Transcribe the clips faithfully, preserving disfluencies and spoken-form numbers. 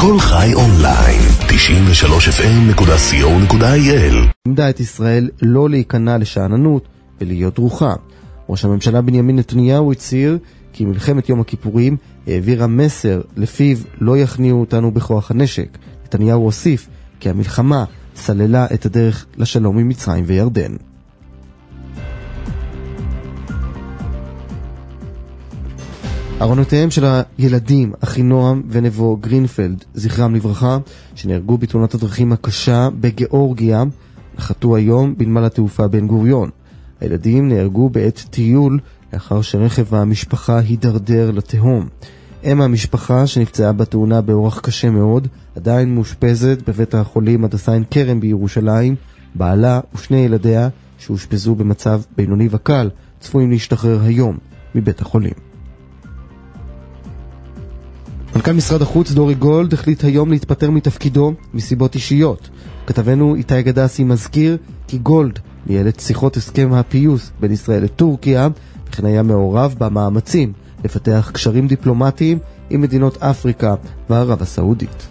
כל חי אונליין, תשעים ושלוש אף אם נקודה סי או נקודה איי אל. עמדה את ישראל לא להיכנע לשעננות ולהיות דרוכה. ראש הממשלה בנימין נתניהו הצהיר כי מלחמת יום הכיפורים העבירה מסר לפיו לא יכניעו אותנו בכוח הנשק. נתניהו הוסיף כי המלחמה סללה את הדרך לשלום עם מצרים וירדן. ארונותיהם של הילדים אחינועם ונבו גרינפלד, זכרם לברכה, שנהרגו בתאונת הדרכים הקשה בגיאורגיה, נחתו היום בנמל התעופה בן גוריון. הילדים נהרגו בעת טיול לאחר שרכב המשפחה הידרדר לתהום. אם המשפחה שנפצעה בתאונה באורח קשה מאוד, עדיין מאושפזת בבית החולים הדסה עין כרם בירושלים. בעלה ושני ילדיה שהושפזו במצב בינוני וקל צפויים להשתחרר היום מבית החולים. מנכ"ל משרד החוץ דורי גולד החליט היום להתפטר מתפקידו מסיבות אישיות. כתבנו איתי גדסי מזכיר כי גולד ניהל את שיחות הסכם הפיוס בין ישראל לטורקיה, וכן היה מעורב במאמצים לפתח קשרים דיפלומטיים עם מדינות אפריקה וערב הסעודית.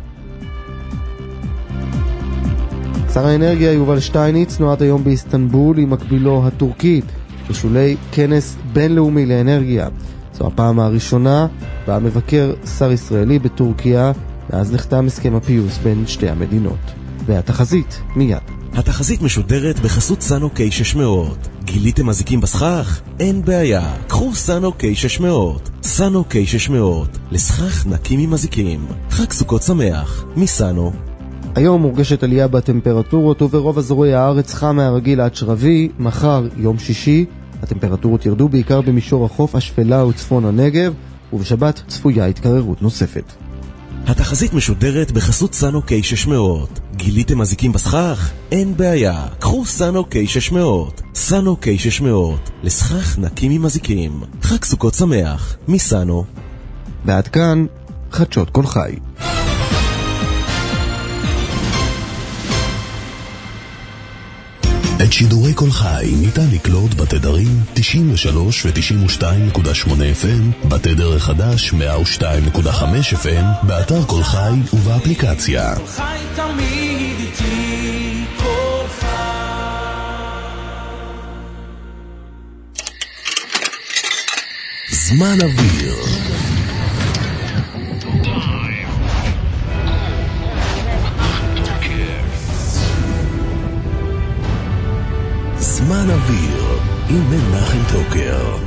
שר האנרגיה יובל שטייניץ נועד היום באיסטנבול עם מקבילו הטורקית בשולי כנס בינלאומי לאנרגיה. זו הפעם הראשונה בה מבקר שר ישראלי בטורקיה מאז נחתם הסכם הפיוס בין שתי המדינות. והתחזית מיד. התחזית משודרת בחסות סאנו קיי שש מאות. גיליתם מזיקים בסכך? אין בעיה. קחו סאנו קיי שש מאות. סאנו קיי שש מאות. לסכך נקי ממזיקים. חג סוכות שמח. מסאנו. היום מורגשת עלייה בטמפרטורות וברוב אזורי הארץ חם מהרגיל עד שרבי. מחר יום שישי הטמפרטורות ירדו בעיקר במישור החוף, השפלה וצפון הנגב, ובשבת צפויה התקררות נוספת. התחזית משודרת בחסות סאנו קיי שש מאות. גיליתם מזיקים בסכך? אין בעיה. קחו סאנו קיי שש מאות. סאנו קיי שש מאות. לסכך נקי ממזיקים. חג סוכות שמח. מסאנו. ועד כאן חדשות כל חי. את שידורי כל חי ניתן לקלוט בתדרים תשעים ושלוש ו-תשעים ושתיים נקודה שמונה אף אם, בתדר החדש מאה ושתיים נקודה חמש אף אם, באתר כל חי ובאפליקציה. כל חי תמיד איתי, כל חי. זמן אוויר. זמן אוויר עם מנחם טוקר.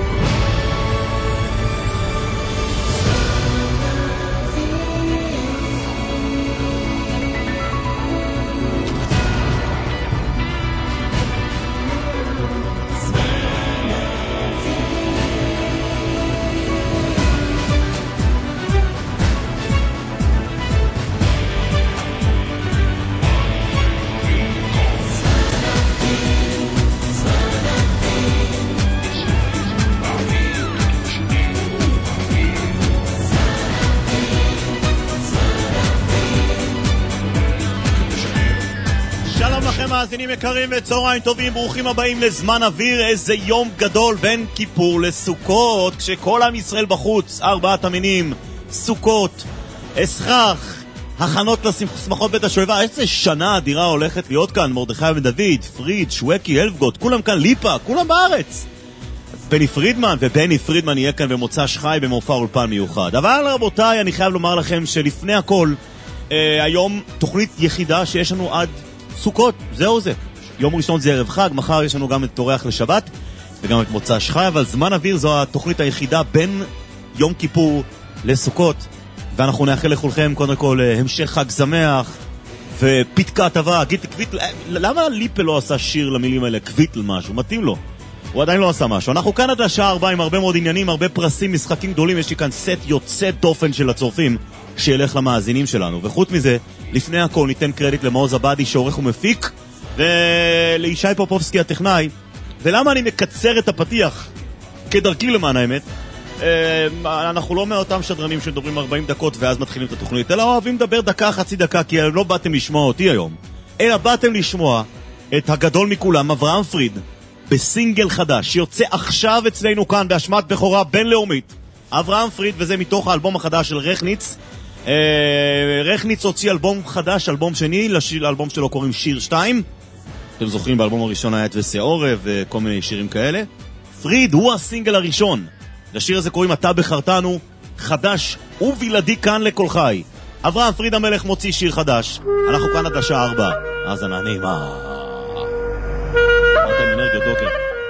מאזינים יקרים וצהריים טובים, ברוכים הבאים לזמן אוויר. איזה יום גדול בין כיפור לסוכות, כשכל עם ישראל בחוץ, ארבעת המינים, סוכות, אסכך, הכנות לשמחות בית השואבה. איזה שנה אדירה הולכת להיות כאן. מרדכי ודוד, פריד, שווקי, אלפגוט, כולם כאן, ליפה, כולם בארץ. בני פרידמן ובני פרידמן יהיה כאן במוצא שחי במופע אולפן מיוחד. אבל רבותיי, אני חייב לומר לכם שלפני הכל, אה, היום תוכנית יחידה שיש לנו עד סוכות, זהו זה. יום ראשון זה ערב חג, מחר יש לנו גם את תורח לשבת וגם את מוצא שחי, אבל זמן אוויר זו התוכנית היחידה בין יום כיפור לסוכות, ואנחנו נאחל לכולכם קודם כל המשך חג שמח ופתקה טובה. גיד קוויטל, למה ליפה לא עשה שיר למילים האלה? קוויטל משהו, מתאים לו, הוא עדיין לא עשה משהו. אנחנו כאן עד לשעה ארבע עם הרבה מאוד עניינים, הרבה פרסים, משחקים גדולים. יש לי כאן סט יוצא דופן של הצורפים שילך למאזינים שלנו, וחוץ מזה לפני הכל ניתן קרדיט למעוז עבדי שעורך ומפיק, ולישי פופובסקי הטכנאי. ולמה אני מקצר את הפתיח? כדרכי למען האמת, אנחנו לא מאותם שדרנים שמדברים ארבעים דקות ואז מתחילים את התוכנית, אלא אוהבים לדבר דקה, חצי דקה, כי לא באתם לשמוע אותי היום, אלא באתם לשמוע את הגדול מכולם, אברהם פריד, בסינגל חדש שיוצא עכשיו אצלנו כאן באשמת בכורה בינלאומית. אברהם פריד, וזה מתוך האלבום החדש של רכניץ. רכניץ הוציא אלבום חדש, אלבום שני, לאלבום שלו קוראים שיר שתיים. אתם זוכרים, באלבום הראשון היה את וסעורב וכל מיני שירים כאלה. פריד הוא הסינגל הראשון. לשיר הזה קוראים אתה בחרתנו, חדש ובלעדי כאן לכל חי. אברהם פריד המלך מוציא שיר חדש. אנחנו כאן עד השעה ארבע. אז אני נעימה. אמרת עם אנרגיות דוקר.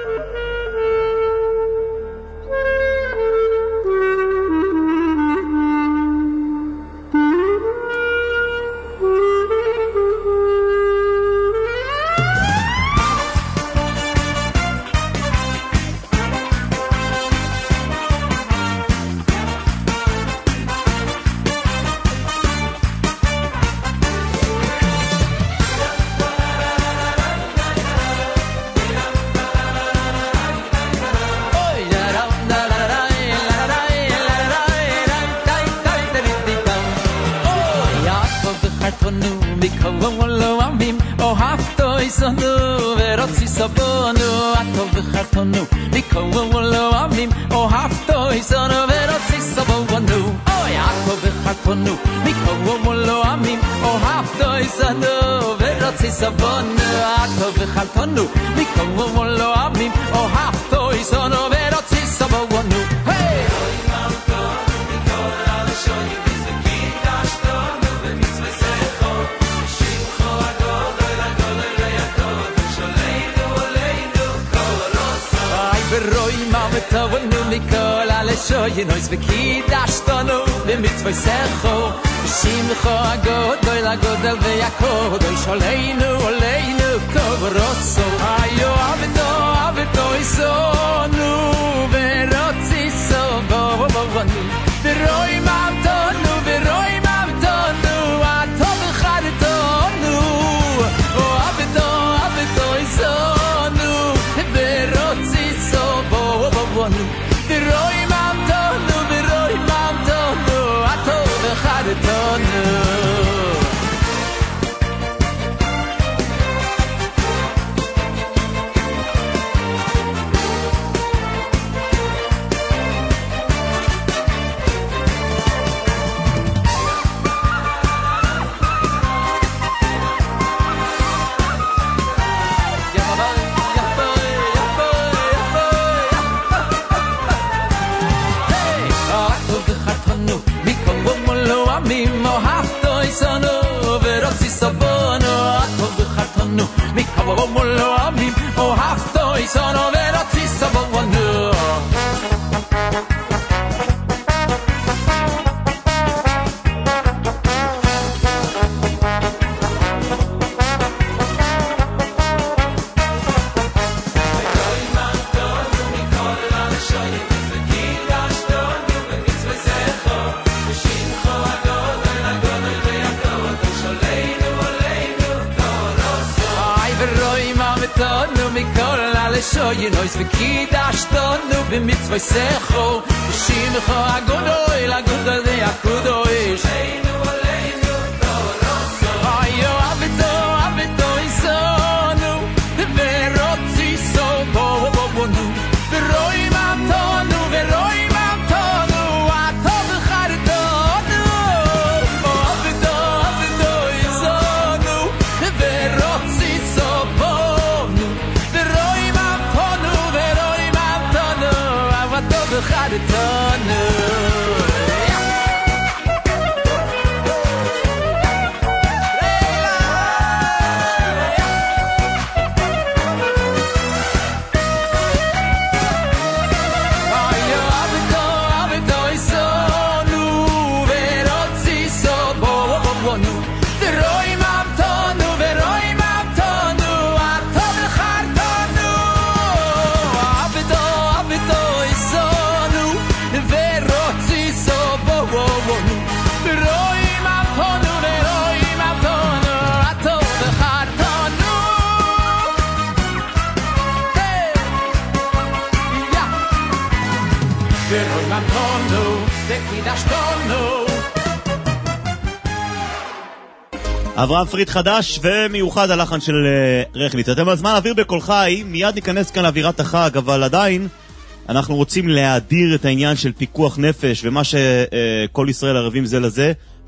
אברהם פריד חדש ומיוחד הלחן של רכניץ. אתם בזמן אוויר בכל חי, מיד ניכנס כאן לאווירת החג, אבל עדיין אנחנו רוצים להאדיר את העניין של פיקוח נפש ומה שכל ישראל ערבים זה לזה,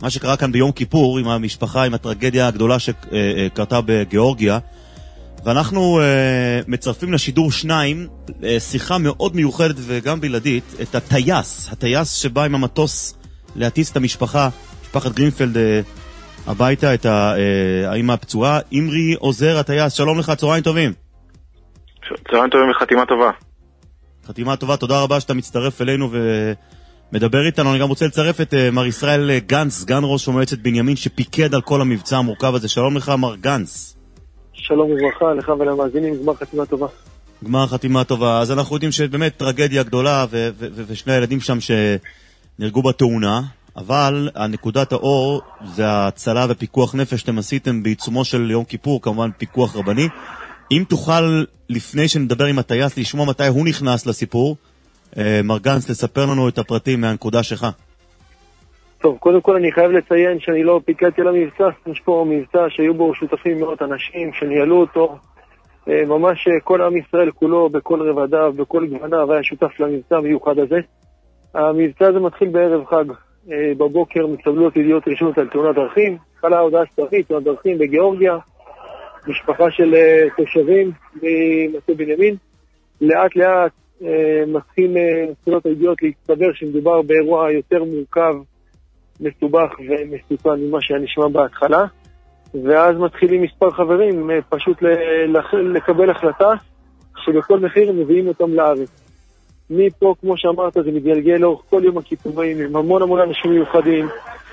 מה שקרה כאן ביום כיפור עם המשפחה, עם הטרגדיה הגדולה שקרתה בגיאורגיה, ואנחנו uh, מצרפים לשידור שניים, uh, שיחה מאוד מיוחדת וגם בלעדית, את הטייס, הטייס שבא עם המטוס להטיס את המשפחה, משפחת גרינפלד, uh, הביתה, את האמא הפצועה. אמרי עוזר, הטייס, שלום לך, צהריים טובים. צהריים טובים וחתימה טובה. חתימה טובה, תודה רבה שאתה מצטרף אלינו ומדבר איתנו. אני גם רוצה לצרף את uh, מר ישראל גנץ, סגן ראש מועצת בנימין, שפיקד על כל המבצע המורכב הזה. שלום לך, מר גנץ. שלום וברכה, לך ולמאזינים, גמר חתימה טובה. גמר חתימה טובה. אז אנחנו יודעים שבאמת טרגדיה גדולה ו- ו- ו- ושני הילדים שם שנהרגו בתאונה, אבל הנקודת האור זה ההצלה ופיקוח נפש שאתם עשיתם בעיצומו של יום כיפור, כמובן פיקוח רבני. אם תוכל, לפני שנדבר עם הטייס, לשמוע מתי הוא נכנס לסיפור, מר גנץ, לספר לנו את הפרטים מהנקודה שלך. טוב, קודם כל אני חייב לציין שאני לא פיקדתי על המבצע. יש פה מבצע שהיו בו שותפים מאות אנשים שניהלו אותו. ממש כל עם ישראל כולו, בכל רבדיו, בכל גווניו, היה שותף למבצע המיוחד הזה. המבצע הזה מתחיל בערב חג. בבוקר מתקבלות ידיעות ראשונות על תאונת דרכים. התחלה הודעה סטרית, תאונת דרכים בגיאורגיה. משפחה של תושבים ממטה בנימין. לאט לאט מתחיל מתחילות הידיעות להצטבר שמדובר באירוע יותר מורכב, מסובך ומסוכן ממה שנשמע בהתחלה, ואז מתחילים מספר חברים פשוט לקבל החלטה שבכל מחיר מביאים אותם לארץ. מפה, כמו שאמרת, זה מתגלגל לאורך כל יום הכיפורים עם המון המון אנשים מיוחדים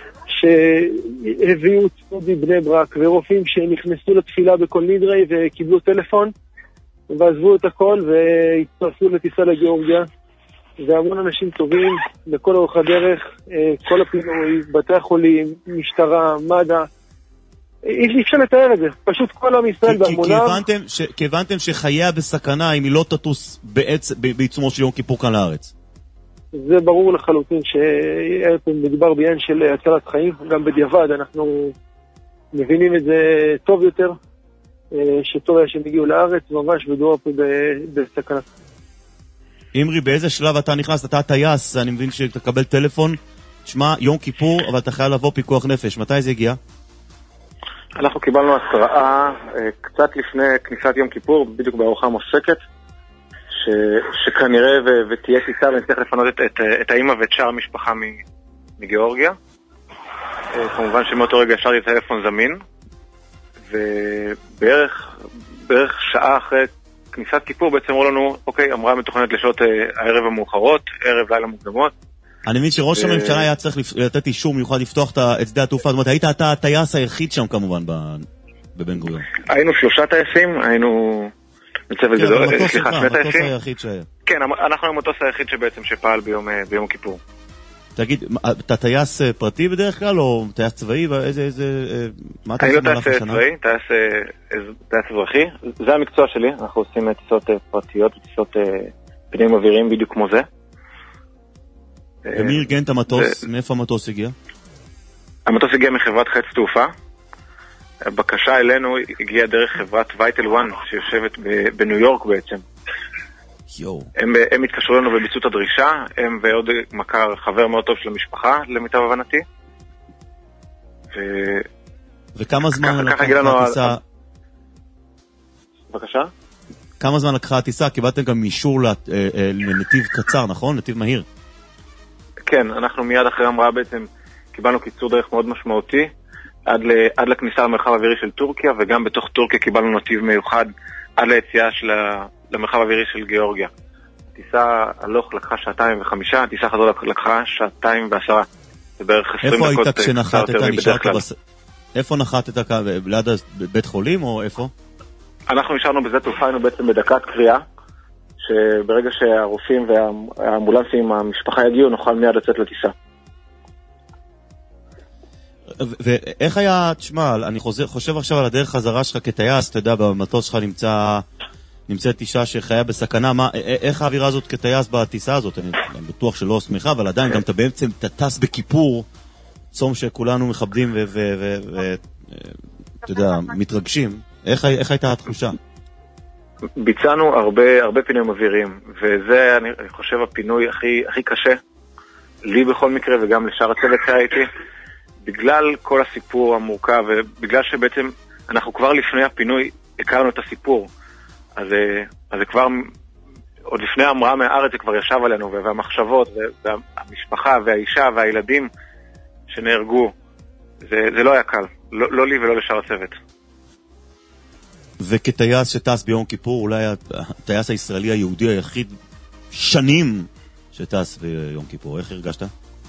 שהביאו צפודי בני ברק ורופאים שנכנסו לתפילה בכל נדרי וקיבלו טלפון ועזבו את הכל והצטרפו לטיסה לגיאורגיה. והמון אנשים טובים בכל אורך הדרך, כל הפינוי, בתי החולים, משטרה, מד"א. אי אפשר לתאר את זה, פשוט כל עם ישראל בהמוניו. כי הבנתם שחייה בסכנה אם היא לא תטוס בעיצומו של יום כיפור כאן לארץ. זה ברור לחלוטין שמדובר בעניין של הצלת חיים, גם בדיעבד אנחנו מבינים את זה טוב יותר, שטוב היה שהם הגיעו לארץ, ממש מדובר פה בסכנה. אמרי, באיזה שלב אתה נכנס? אתה טייס, אני מבין שתקבל טלפון, שמה, יום כיפור, אבל אתה חייב לבוא פיקוח נפש. מתי זה הגיע? אנחנו קיבלנו התראה קצת לפני כניסת יום כיפור, בדיוק בארוחה מופסקת, ש... שכנראה ו... ותהיה טיסה ונצטרך לפנות את, את, את האמא ואת שאר המשפחה מגיאורגיה. כמובן שמאותו רגע השארתי את הטלפון זמין, ובערך בערך שעה אחרי כניסת כיפור בעצם אמרו לנו, אוקיי, אמרה מתוכננת לשעות הערב המאוחרות, ערב לילה מוקדמות. אני מבין שראש הממשלה היה צריך לתת אישור מיוחד לפתוח את שדה התעופה, זאת אומרת, היית אתה הטייס היחיד שם כמובן בבן גוריון. היינו שלושה טייסים, היינו מצוות גדול, סליחה, שני טייסים. כן, אנחנו המטוס היחיד שבעצם שפעל ביום כיפור. תגיד, אתה טייס פרטי בדרך כלל, או טייס צבאי? איזה, איזה, מה אתה עושה במהלך השנה? אני לא טייס צבאי, טייס אזרחי. זה המקצוע שלי, אנחנו עושים טיסות פרטיות, טיסות פנים אוויריים בדיוק כמו זה. ומי ארגן את המטוס? מאיפה המטוס הגיע? המטוס הגיע מחברת חץ תעופה. הבקשה אלינו הגיעה דרך חברת וייטל וואן, שיושבת בניו יורק בעצם. הם, הם התקשרו לנו וביצעו את הדרישה, הם ועוד מכר חבר מאוד טוב של המשפחה, למיטב הבנתי. ו... וכמה זמן לקחה הטיסה? על... בבקשה? כמה זמן לקחה הטיסה? קיבלתם גם אישור לנתיב קצר, נכון? נתיב מהיר. כן, אנחנו מיד אחרי המראה בעצם קיבלנו קיצור דרך מאוד משמעותי, עד, ל... עד לכניסה למרחב האווירי של טורקיה, וגם בתוך טורקיה קיבלנו נתיב מיוחד עד ליציאה של ה... למרחב האווירי של גיאורגיה. הטיסה הלוך לקחה שעתיים וחמישה, הטיסה חזור לקחה שעתיים ועשרה. זה בערך עשרים דקות. איפה היית כשנחתת? נשארת בס... איפה נחתת? ליד בית חולים או איפה? אנחנו נשארנו בזה תעופה, היינו בעצם בדקת קריאה, שברגע שהרופאים והאמבולנסים, המשפחה יגיעו, נוכל מיד לצאת לטיסה. ואיך היה, תשמע, אני חושב עכשיו על הדרך חזרה שלך כטייס, אתה יודע, במטוס שלך נמצא... נמצאת אישה שחיה בסכנה, מה, איך האווירה הזאת כטייס בטיסה הזאת? אני, אני בטוח שלא שמחה, אבל עדיין גם אתה בעצם תטס בכיפור, צום שכולנו מכבדים ואתה יודע, מתרגשים. איך, איך הייתה התחושה? ביצענו הרבה, הרבה פינויים אוויריים, וזה, אני חושב, הפינוי הכי, הכי קשה, לי בכל מקרה, וגם לשאר הצוות שהייתי, בגלל כל הסיפור המורכב, ובגלל שבעצם אנחנו כבר לפני הפינוי הכרנו את הסיפור, אז, אז זה כבר, עוד לפני המראה מהארץ זה כבר ישב עלינו, והמחשבות, והמשפחה, והאישה, והילדים שנהרגו, זה, זה לא היה קל, לא, לא לי ולא לשאר הצוות. וכטייס שטס ביום כיפור, אולי הטייס הישראלי היהודי היחיד שנים שטס ביום כיפור, איך הרגשת?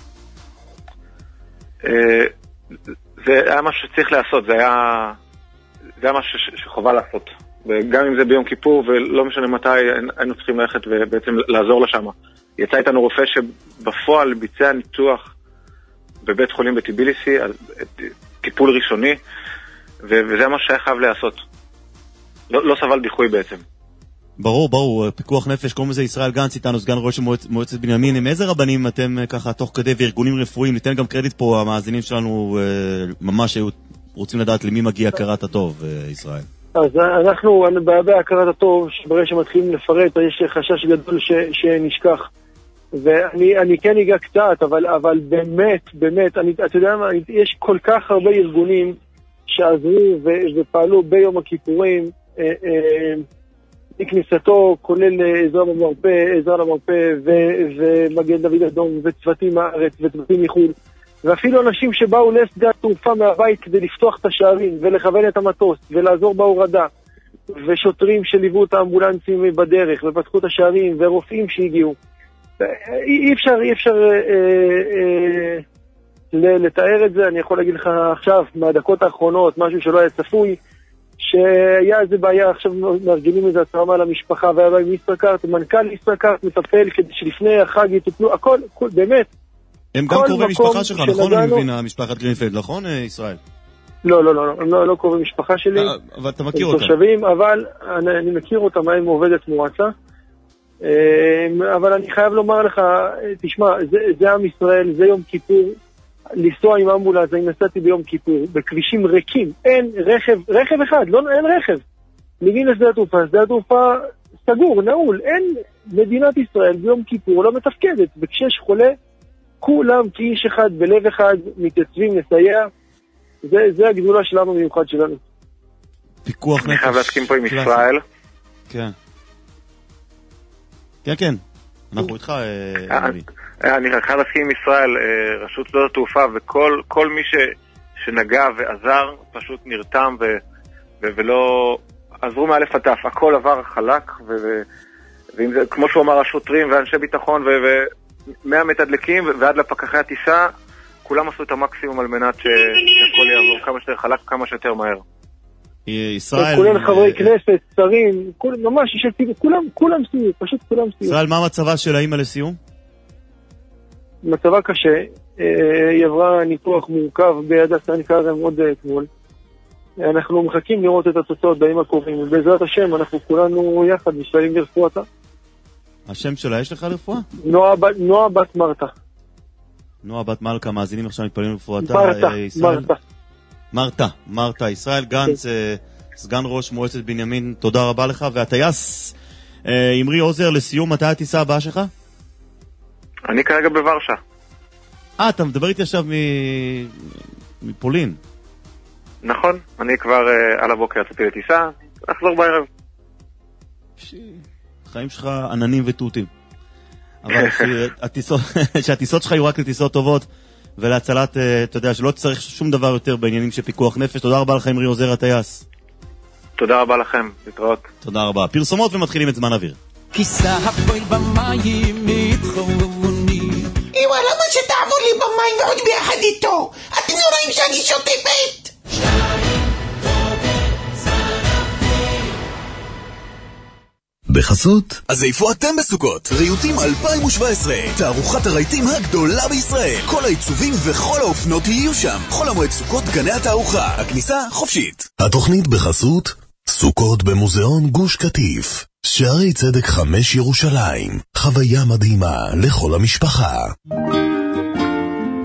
זה היה משהו שצריך לעשות, זה היה, זה היה משהו שחובה לעשות. וגם אם זה ביום כיפור, ולא משנה מתי, היינו צריכים ללכת ובעצם לעזור לשם. יצא איתנו רופא שבפועל ביצע ניתוח בבית חולים בטיביליסי, טיפול ראשוני, וזה מה שהיה חייב לעשות. לא, לא סבל דיחוי בעצם. ברור, ברור, פיקוח נפש, קוראים לזה ישראל גנץ איתנו, סגן ראש מועצ, מועצת בנימין. עם איזה רבנים אתם ככה תוך כדי וארגונים רפואיים? ניתן גם קרדיט פה, המאזינים שלנו ממש רוצים לדעת למי מגיע הכרת הטוב, ישראל. אז אנחנו, בהכרת הטוב, שברגע שמתחילים לפרט, יש חשש גדול ש, שנשכח. ואני אני כן אגע קצת, אבל, אבל באמת, באמת, אני, אתה יודע מה, יש כל כך הרבה ארגונים שעזרו ו, ופעלו ביום הכיפורים, אה, אה, מכניסתו, כולל עזרה למרפא, עזרה למרפא ומגן דוד אדום וצוותים מארץ וצוותים מחו"ל, ואפילו אנשים שבאו לשדה התעופה מהבית כדי לפתוח את השערים ולכוון את המטוס ולעזור בהורדה, ושוטרים שליוו את האמבולנסים בדרך ופתחו את השערים, ורופאים שהגיעו. אי אפשר, אי אפשר אה, אה, לתאר את זה. אני יכול להגיד לך עכשיו, מהדקות האחרונות, משהו שלא היה צפוי, שהיה איזה בעיה, עכשיו מארגנים איזה התרמה למשפחה, והיה בהם ישראכרט, מנכ"ל ישראכרט מטפל כדי שלפני החג יטופלו, הכל, הכל, באמת. הם גם קרובי משפחה שלך, נכון? אני מבין, משפחת גרינפלד, נכון, ישראל? לא, לא, לא, לא, לא קרובי משפחה שלי. אבל אתה מכיר אותם. תושבים, אבל אני, אני מכיר אותם, הם עובדת מועצה. אבל אני חייב לומר לך, תשמע, זה, זה עם ישראל, זה יום כיפור, לנסוע עם אמבולנס, אני נסעתי ביום כיפור, בכבישים ריקים, אין רכב, רכב אחד, לא, אין רכב. מגיעים לשדה התעופה, שדה התעופה סגור, נעול, אין מדינת ישראל ביום כיפור לא מתפקדת, וכשיש חולה, כולם כאיש אחד, בלב אחד, מתייצבים לסייע, זה, זה הגדולה שלנו מיוחד שלנו. פיקוח נפש. אני חייב להסכים פה עם ישראל. כן. כן, כן. אנחנו איתך, נבי. אני חייב להסכים עם ישראל, רשות שדות התעופה וכל מי שנגע ועזר פשוט נרתם ולא עזרו מאלף עד תף, הכל עבר חלק, וכמו שהוא אמר, השוטרים ואנשי ביטחון ומאה מתדלקים ועד לפקחי הטיסה, כולם עשו את המקסימום על מנת שהכל יעבור כמה שיותר חלק, כמה שיותר מהר. ישראל... כולם חברי כנסת, שרים, ממש, כולם, כולם סייעו, פשוט כולם סייעו. ישראל, מה המצבה של האמא לסיום? מצבה קשה, היא עברה ניתוח מורכב בהדסה עין כרם עוד אתמול. אנחנו מחכים לראות את התוצאות בימים הקרובים, ובעזרת השם אנחנו כולנו יחד משתדלים לרפואתה. השם שלה יש לך לרפואה? נועה בת מרתה. נועה בת מלכה, מאזינים עכשיו מתפללים לרפואתה. מרתה, מרתה. מרתה, מרתה, ישראל גנץ, סגן ראש מועצת בנימין, תודה רבה לך. והטייס אמרי עוזר, לסיום, מתי הטיסה הבאה שלך? אני כרגע בוורשה. אה, אתה מדבר איתי עכשיו מפולין. נכון, אני כבר על הבוקר יצאתי לטיסה, אחזור בערב. חיים שלך עננים וטוטים. אבל שהטיסות שלך יהיו רק לטיסות טובות, ולהצלת, אתה יודע, שלא צריך שום דבר יותר בעניינים של פיקוח נפש. תודה רבה לך, אמרי עוזר הטייס. תודה רבה לכם, להתראות. תודה רבה. פרסומות ומתחילים את זמן אוויר. כיסה הפועל במים מתחומוני. איווה, למה שתעבור לי במים ועוד ביחד איתו? אתם לא רואים שאני שוטפת? בחסות? אז איפה אתם בסוכות? ריהוטים אלפיים שבע עשרה, תערוכת הרהיטים הגדולה בישראל. כל העיצובים וכל האופנות יהיו שם. חול המועד סוכות, גני התערוכה, הכניסה חופשית. התוכנית בחסות סוכות במוזיאון גוש קטיף, שערי צדק חמש ירושלים, חוויה מדהימה לכל המשפחה.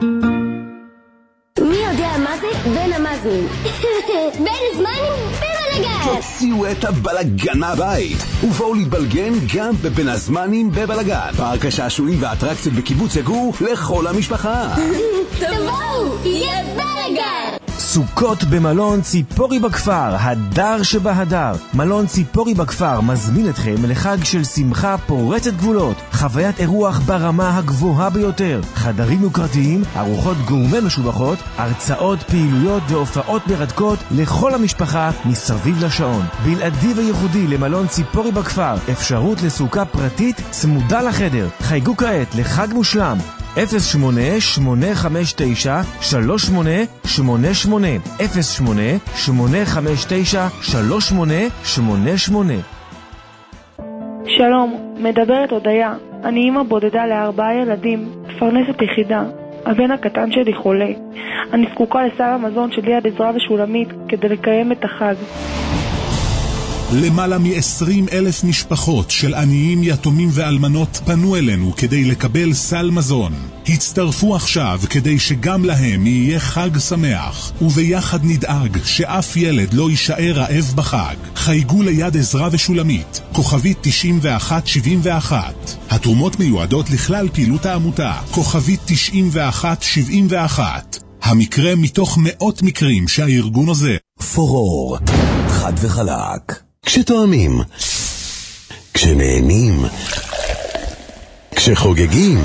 מי יודע מה זה? בין המזנים. בין זמנים? בין בלגן! תוציאו את הבלגן מהבית ובואו להתבלגן גם בבין הזמנים בבלגן. פארק השעשועים והאטרקציות בקיבוץ יגור לכל המשפחה. תבואו, יהיה בלגן! סוכות במלון ציפורי בכפר, הדר שבהדר. מלון ציפורי בכפר מזמין אתכם לחג של שמחה פורצת גבולות. חוויית אירוח ברמה הגבוהה ביותר. חדרים יוקרתיים, ארוחות גורמה משובחות, הרצאות, פעילויות והופעות מרתקות לכל המשפחה מסביב לשעון. בלעדי וייחודי למלון ציפורי בכפר, אפשרות לסוכה פרטית צמודה לחדר. חייגו כעת לחג מושלם. אפס שמונה שמונה חמש תשע שלוש שמונה שמונה שמונה אפס שמונה שמונה חמש תשע שלוש שמונה שמונה שמונה. שלום, מדברת הודיה. אני אמא בודדה לארבעה ילדים, מפרנסת יחידה. הבן הקטן שלי חולה. אני זקוקה לסל המזון של יד עזרא ושולמית כדי לקיים את החג. למעלה מ-עשרים אלף משפחות של עניים, יתומים ואלמנות פנו אלינו כדי לקבל סל מזון. הצטרפו עכשיו כדי שגם להם יהיה חג שמח, וביחד נדאג שאף ילד לא יישאר רעב בחג. חייגו ליד עזרא ושולמית, כוכבית תשעים ואחת שבעים ואחת. התרומות מיועדות לכלל פעילות העמותה, כוכבית תשעים ואחת שבעים ואחת. המקרה מתוך מאות מקרים שהארגון הזה. פורור, חד וחלק. כשתואמים, כשנהנים, כשחוגגים,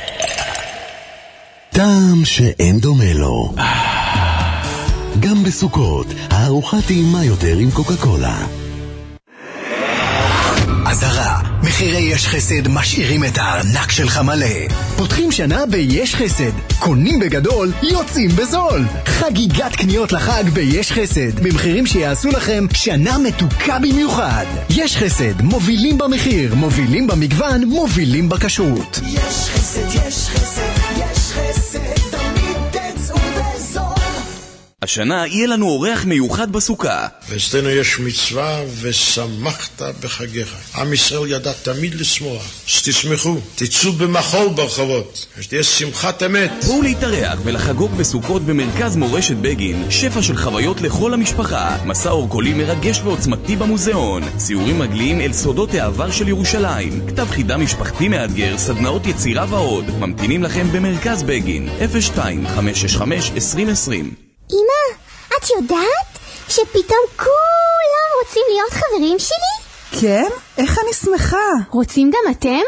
טעם שאין דומה לו. גם בסוכות, הארוחה טעימה יותר עם קוקה קולה. עזרה, מחירי יש חסד משאירים את הארנק שלך מלא. פותחים שנה ביש חסד, קונים בגדול, יוצאים בזול. חגיגת קניות לחג ביש חסד, במחירים שיעשו לכם שנה מתוקה במיוחד. יש חסד, מובילים במחיר, מובילים במגוון, מובילים בכשרות. יש חסד, יש חסד, יש חסד, תמיד תצאו בזול. השנה יהיה לנו אורח מיוחד בסוכה. ואצלנו יש מצווה ושמחת בחגיך. עם ישראל ידע תמיד לשמוח. שתשמחו, תצאו במחול ברחובות, שתהיה שמחת אמת. בואו להתארח ולחגוג בסוכות במרכז מורשת בגין. שפע של חוויות לכל המשפחה, מסע אורקולי מרגש ועוצמתי במוזיאון, ציורים מגליים אל סודות העבר של ירושלים, כתב חידה משפחתי מאתגר, סדנאות יצירה ועוד. ממתינים לכם במרכז בגין. אפס שתיים חמש שש חמש עשרים עשרים. אמא, את יודעת שפתאום כולם רוצים להיות חברים שלי? כן? איך אני שמחה. רוצים גם אתם?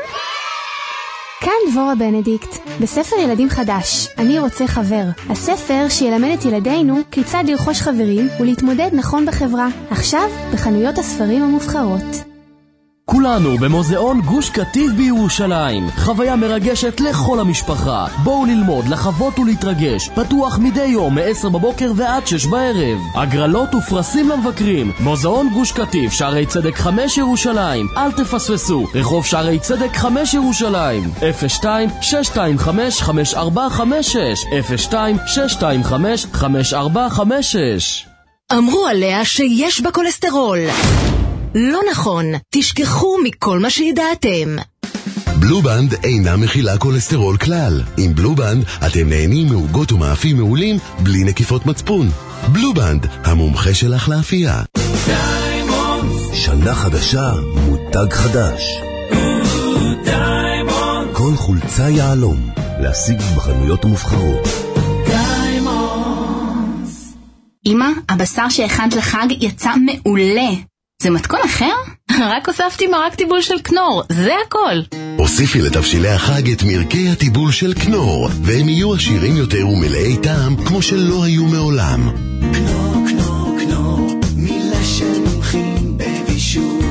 כאן דבורה בנדיקט, בספר ילדים חדש, אני רוצה חבר. הספר שילמד את ילדינו כיצד לרכוש חברים ולהתמודד נכון בחברה. עכשיו בחנויות הספרים המובחרות. כולנו במוזיאון גוש קטיף בירושלים. חוויה מרגשת לכל המשפחה. בואו ללמוד, לחוות ולהתרגש. פתוח מדי יום מ-עשר בבוקר ועד שש בערב. הגרלות ופרסים למבקרים. מוזיאון גוש קטיף, שערי צדק חמש ירושלים. אל תפספסו. רחוב שערי צדק חמש ירושלים. אפס שתיים שש שתיים חמש חמש ארבע חמש שש אפס שתיים שש שתיים חמש חמש ארבע חמש שש. אמרו עליה שיש בה כולסטרול. לא נכון, תשכחו מכל מה שידעתם. בלובנד אינה מכילה כולסטרול כלל. עם בלובנד אתם נהנים מעוגות ומאפים מעולים בלי נקיפות מצפון. בלובנד, המומחה שלך לאפייה. דיימונד. שנה חדשה, מותג חדש. דיימונד. כל חולצה יעלום, להשיג בחנויות ומובחרות. דיימונד. אמא, הבשר שהכנת לחג יצא מעולה. זה מתכון אחר? רק הוספתי מרק טיבול של כנור, זה הכל. הוסיפי לתבשילי החג את מרקי הטיבול של כנור, והם יהיו עשירים יותר ומלאי טעם כמו שלא היו מעולם. כנור, כנור, כנור, מילה של מומחים בבישול.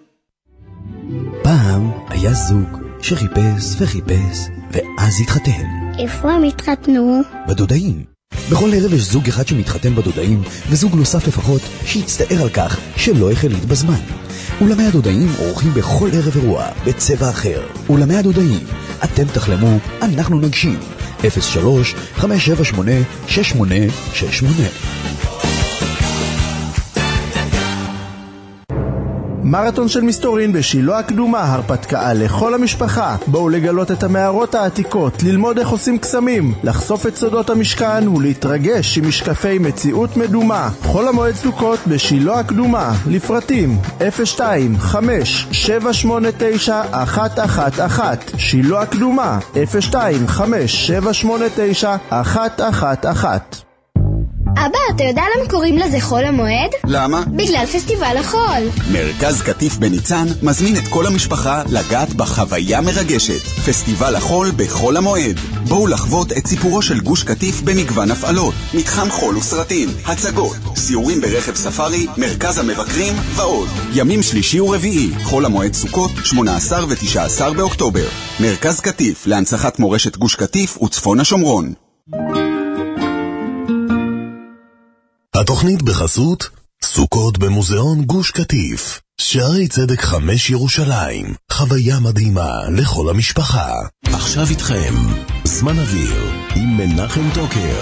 פעם היה זוג שחיפש וחיפש ואז התחתן. איפה הם התחתנו? בדודאים. בכל ערב יש זוג אחד שמתחתן בדודאים, וזוג נוסף לפחות שיצטער על כך שלא החליט בזמן. אולמי הדודאים עורכים בכל ערב אירוע בצבע אחר. אולמי הדודאים, אתם תחלמו, אנחנו נגשים. אפס שלוש חמש שבע שמונה שש שמונה שש שמונה. מרתון של מסתורין בשילה הקדומה, הרפתקה לכל המשפחה. בואו לגלות את המערות העתיקות, ללמוד איך עושים קסמים, לחשוף את סודות המשכן ולהתרגש עם משקפי מציאות מדומה. חול המועד סוכות בשילה הקדומה, לפרטים אפס שתיים חמש שבע שמונה תשע אחת אחת אחת. שילה הקדומה אפס שתיים חמש שבע שמונה תשע אחת אחת אחת. אבא, אתה יודע למה קוראים לזה חול המועד? למה? בגלל פסטיבל החול. מרכז קטיף בניצן מזמין את כל המשפחה לגעת בחוויה מרגשת. פסטיבל החול בחול המועד. בואו לחוות את סיפורו של גוש קטיף במגוון הפעלות. מתחם חול וסרטים, הצגות, סיורים ברכב ספארי, מרכז המבקרים ועוד. ימים שלישי ורביעי, חול המועד סוכות, שמונה עשר ותשע עשרה באוקטובר. מרכז קטיף להנצחת מורשת גוש קטיף וצפון השומרון. התוכנית בחסות סוכות במוזיאון גוש קטיף, שערי צדק חמש ירושלים, חוויה מדהימה לכל המשפחה. עכשיו איתכם זמן אוויר עם מנחם טוקר.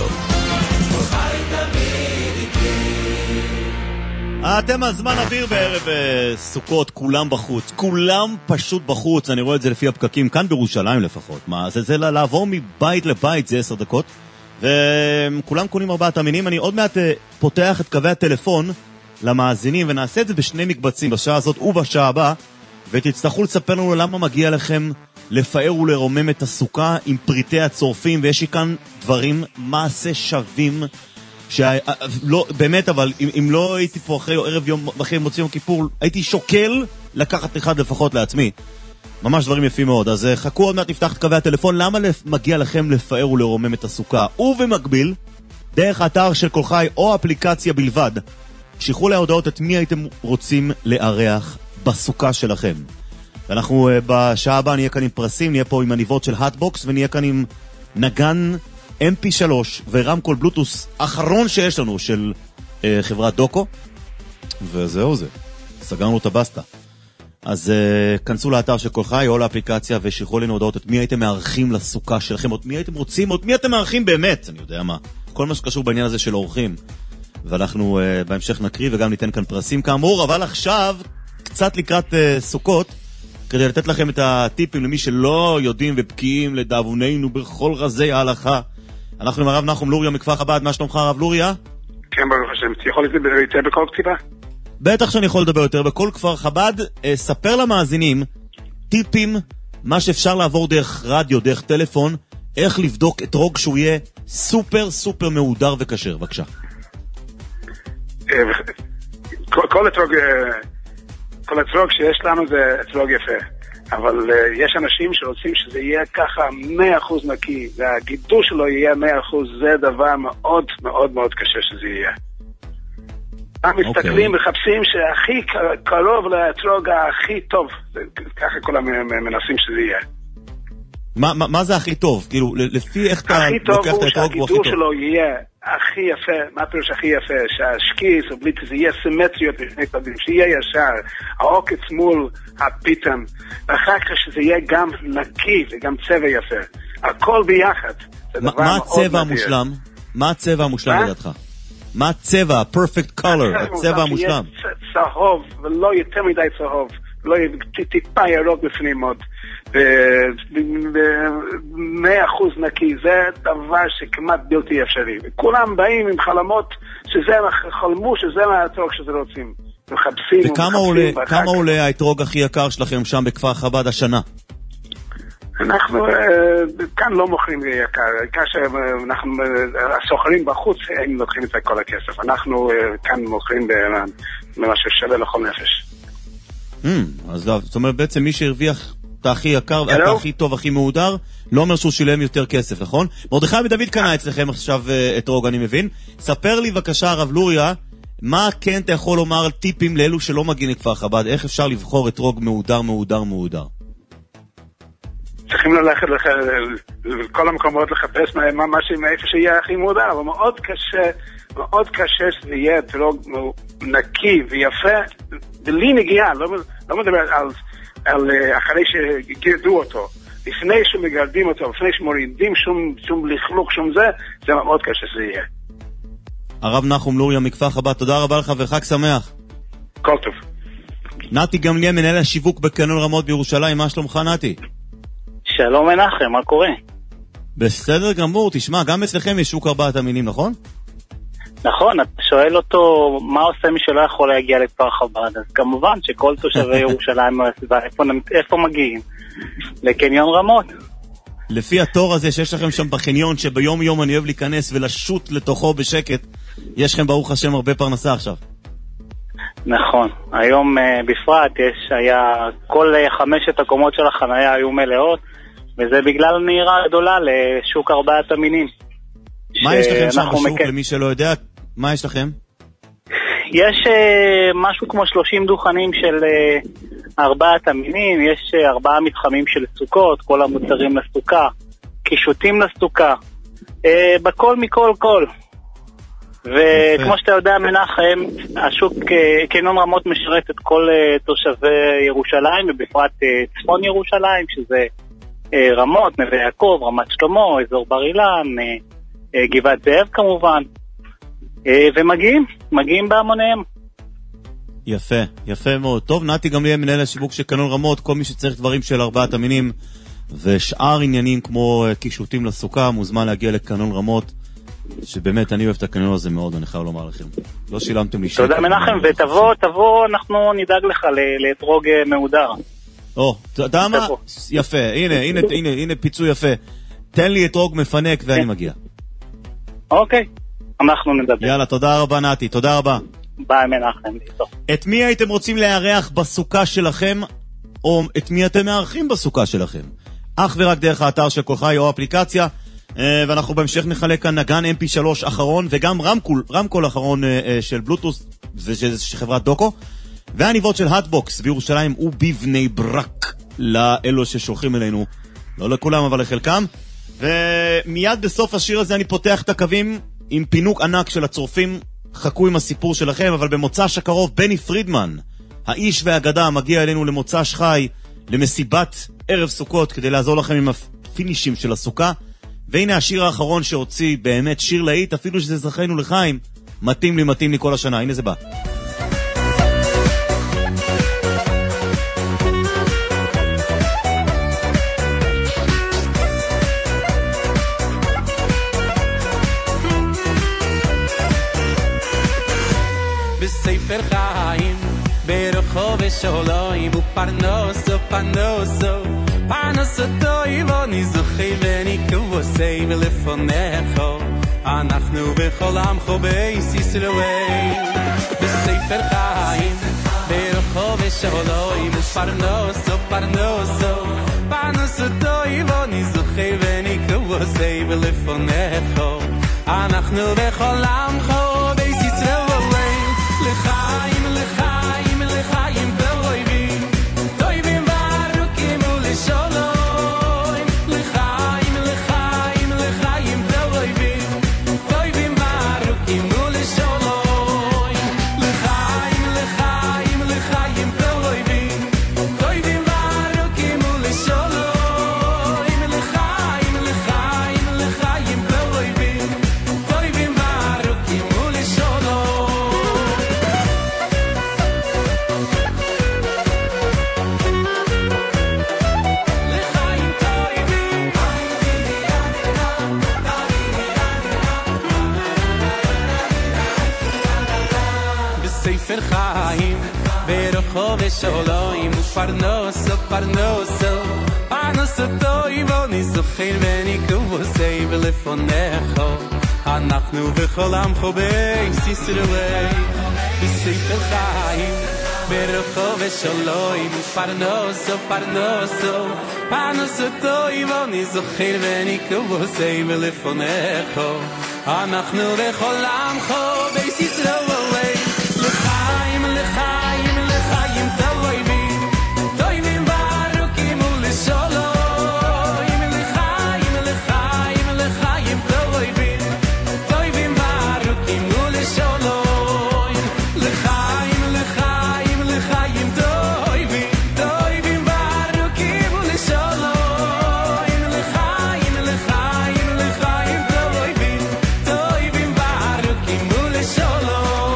אתם הזמן אוויר בערב סוכות, כולם בחוץ, כולם פשוט בחוץ. אני רואה את זה לפי הפקקים כאן בירושלים לפחות. מה זה, זה לעבור מבית לבית, זה עשר דקות, וכולם קונים ארבעת המינים. אני עוד מעט פותח את קווי הטלפון למאזינים, ונעשה את זה בשני מקבצים, בשעה הזאת ובשעה הבאה, ותצטרכו לספר לנו למה מגיע לכם לפאר ולרומם את הסוכה עם פריטי הצורפים. ויש לי כאן דברים מעשה שווים שה... לא, באמת, אבל אם, אם לא הייתי פה אחרי ערב יום, אחרי מוציא יום כיפור, הייתי שוקל לקחת אחד לפחות לעצמי. ממש דברים יפים מאוד. אז חכו, עוד מעט נפתח את קווי הטלפון. למה מגיע לכם לפאר ולרומם את הסוכה? ובמקביל, דרך האתר של כל חי או אפליקציה בלבד, שחררו להודעות את מי הייתם רוצים לארח בסוכה שלכם. ואנחנו בשעה הבאה נהיה כאן עם פרסים, נהיה פה עם עניבות של האטבוקס, ונהיה כאן עם נגן אם פי שלוש ורמקול בלוטוס אחרון שיש לנו של אה, חברת דוקו. וזהו זה, סגרנו את הבסטה. אז uh, כנסו לאתר של כל חי או לאפליקציה ושחררו לנו הודעות את מי הייתם מארחים לסוכה שלכם, או מי הייתם רוצים, או מי אתם מארחים באמת, אני יודע מה, כל מה שקשור בעניין הזה של אורחים. ואנחנו uh, בהמשך נקריא וגם ניתן כאן פרסים כאמור. אבל עכשיו קצת לקראת uh, סוכות, כדי לתת לכם את הטיפים למי שלא יודעים ובקיאים לדאבוננו בכל רזי ההלכה. אנחנו עם הרב נחום לוריה מכפר חב"ד. מה שלומך הרב לוריה? כן, ברוך השם. יכול לדבר יותר בכל כתיבה? בטח שאני יכול לדבר יותר בכל כפר חב"ד. ספר למאזינים טיפים, מה שאפשר לעבור דרך רדיו, דרך טלפון, איך לבדוק את רוג שהוא יהיה סופר סופר מהודר וכשר. בבקשה. כל אתרוג, כל אתרוג שיש לנו זה אתרוג יפה, אבל יש אנשים שרוצים שזה יהיה ככה מאה אחוז נקי, והגידול שלו יהיה מאה אחוז. זה דבר מאוד מאוד מאוד קשה שזה יהיה. מסתכלים מחפשים שהכי קרוב לאתרוג הכי טוב, ככה כולם מנסים שזה יהיה. מה זה הכי טוב? כאילו, לפי איך אתה לוקח את האתרוג הוא הכי טוב? שהגידול שלו יהיה הכי יפה. מה פירוש הכי יפה? שהשקיס או בלי זה יהיה סימטריות בפני צדדים, שיהיה ישר, העוקץ מול הפיתן, ואחר כך שזה יהיה גם נקי וגם צבע יפה, הכל ביחד. מה הצבע המושלם? מה הצבע המושלם לדעתך? מה הצבע, perfect color, הצבע המושלם? צהוב, ולא יותר מדי צהוב, לא טיפה ירוק בפנים עוד, מאה אחוז נקי. זה דבר שכמעט בלתי אפשרי. כולם באים עם חלומות שזה, חלמו שזה האתרוג שזה רוצים. מחפשים וכמה עולה, כמה עולה האתרוג הכי יקר שלכם שם בכפר חב"ד השנה? אנחנו כאן לא מוכרים יקר, כאשר אנחנו הסוחרים בחוץ הם לוקחים את כל הכסף. אנחנו כאן מוכרים במה ששווה לכל נפש. אז זאת אומרת בעצם מי שהרוויח את הכי יקר ואת הכי טוב, הכי מהודר, לא אומר שהוא שילם יותר כסף, נכון? מרדכי מדוד קנה אצלכם עכשיו אתרוג, אני מבין. ספר לי בבקשה הרב לוריה, מה כן אתה יכול לומר על טיפים לאלו שלא מגיעים לכפר חב"ד, איך אפשר לבחור אתרוג מהודר מהודר מהודר? צריכים ללכת לכל המקומות לחפש מה איפה שיהיה הכי מודע, אבל מאוד קשה, מאוד קשה שזה יהיה אתרוג נקי ויפה, בלי נגיעה. לא מדבר על אחרי שגירדו אותו, לפני שמגרדים אותו, לפני שמורידים שום לכלוך, שום זה, זה מאוד קשה שזה יהיה. הרב נחום לוריה מכפר חב"ד, תודה רבה לך וחג שמח. כל טוב. נתי גמליאל, מנהל השיווק בקניון רמות בירושלים, מה שלומך נתי? שלום מנחם, מה קורה? בסדר גמור, תשמע, גם אצלכם יש שוק ארבעת המינים, נכון? נכון, אתה שואל אותו מה עושה מי שלא יכול להגיע לכפר חב"ד, אז כמובן שכל תושבי ירושלים והסביבה, איפה, איפה מגיעים? לקניון רמות. לפי התור הזה שיש לכם שם בחניון, שביום יום אני אוהב להיכנס ולשוט לתוכו בשקט, יש לכם ברוך השם הרבה פרנסה עכשיו. נכון, היום uh, בפרט יש, היה, כל uh, חמשת הקומות של החנייה היו מלאות, וזה בגלל נהירה גדולה לשוק ארבעת המינים. מה יש לכם שם בשוק, למי שלא יודע? מה יש לכם? יש uh, משהו כמו שלושים דוכנים של uh, ארבעת המינים, יש uh, ארבעה מתחמים של סוכות, כל המוצרים לסוכה, קישוטים לסוכה, uh, בכל מכל כל. וכמו שאתה יודע מנחם, השוק קניון רמות משרת את כל uh, תושבי ירושלים, ובפרט uh, צפון ירושלים, שזה uh, רמות, נווה יעקב, רמת שלמה, אזור בר אילן, uh, uh, גבעת זאב כמובן. ומגיעים, מגיעים בהמוניהם. יפה, יפה מאוד. טוב, נתי גמליאל, מנהל השיווק של קניון רמות, כל מי שצריך דברים של ארבעת המינים ושאר עניינים כמו קישוטים לסוכה, מוזמן להגיע לקניון רמות, שבאמת אני אוהב את הקניון הזה מאוד, אני חייב לומר לכם. לא שילמתם לי שקל. תודה מנחם, ותבוא, תבוא, אנחנו נדאג לך לאתרוג מהודר. או, אתה יודע מה? יפה, הנה, הנה, הנה, הנה פיצוי יפה. תן לי אתרוג מפנק ואני מגיע. אוקיי. אנחנו נדבר. יאללה, תודה רבה נתי, תודה רבה. ביי מנחם. את מי הייתם רוצים לארח בסוכה שלכם, או את מי אתם מארחים בסוכה שלכם? אך ורק דרך האתר של כל חי או אפליקציה, ואנחנו בהמשך נחלק כאן נגן אם פי שלוש אחרון, וגם רמקול, רמקול אחרון של בלוטוס, זה של חברת דוקו, והניבות של האטבוקס בירושלים ובבני ברק, לאלו ששולחים אלינו, לא לכולם אבל לחלקם, ומיד בסוף השיר הזה אני פותח את הקווים, עם פינוק ענק של הצורפים, חכו עם הסיפור שלכם, אבל במוצ"ש הקרוב בני פרידמן, האיש והאגדה, מגיע אלינו למוצ"ש חי, למסיבת ערב סוכות, כדי לעזור לכם עם הפינישים של הסוכה. והנה השיר האחרון שהוציא, באמת שיר להיט, אפילו שזה זכינו לחיים, מתאים לי, מתאים לי כל השנה. הנה זה בא. בספר חיים ברחוב שלוים ופרנוסו פרנוסו פרנוסו טוב אני זוכי ואני כבוסי ולפונך אנחנו בכל עמך בייס ישראל בספר חיים ברחוב שלוים ופרנוסו פרנוסו פרנוסו טוב אני זוכי ואני כבוסי ולפונך אנחנו בכל עמך בייס ישראל לחיים, לחיים, לחיים טובים טובים וארוכים ולשלום לחיים, לחיים, לחיים טובים טובים וארוכים ולשלום לחיים, לחיים, לחיים טובים טובים וארוכים ולשלום לחיים, לחיים, לחיים טובים טובים וארוכים ולשלום ספר חיים ברחוב שלוים ופרנוסו פרנוסו פרנוסו טוב אני זוכר ואני כבוסי ולפונך אנחנו בכל עמך בייס ישראל בספר חיים ברחוב שלוים ופרנוסו פרנוסו פרנוסו טוב אני זוכר ואני כבוסי ולפונך אנחנו בכל עמך בייס ישראל לחיים, לחיים, לחיים טובים טובים וארוכים ולשלום לחיים, לחיים, לחיים טובים טובים וארוכים ולשלום לחיים, לחיים, לחיים טובים טובים וארוכים ולשלום לחיים, לחיים, לחיים טובים טובים וארוכים ולשלום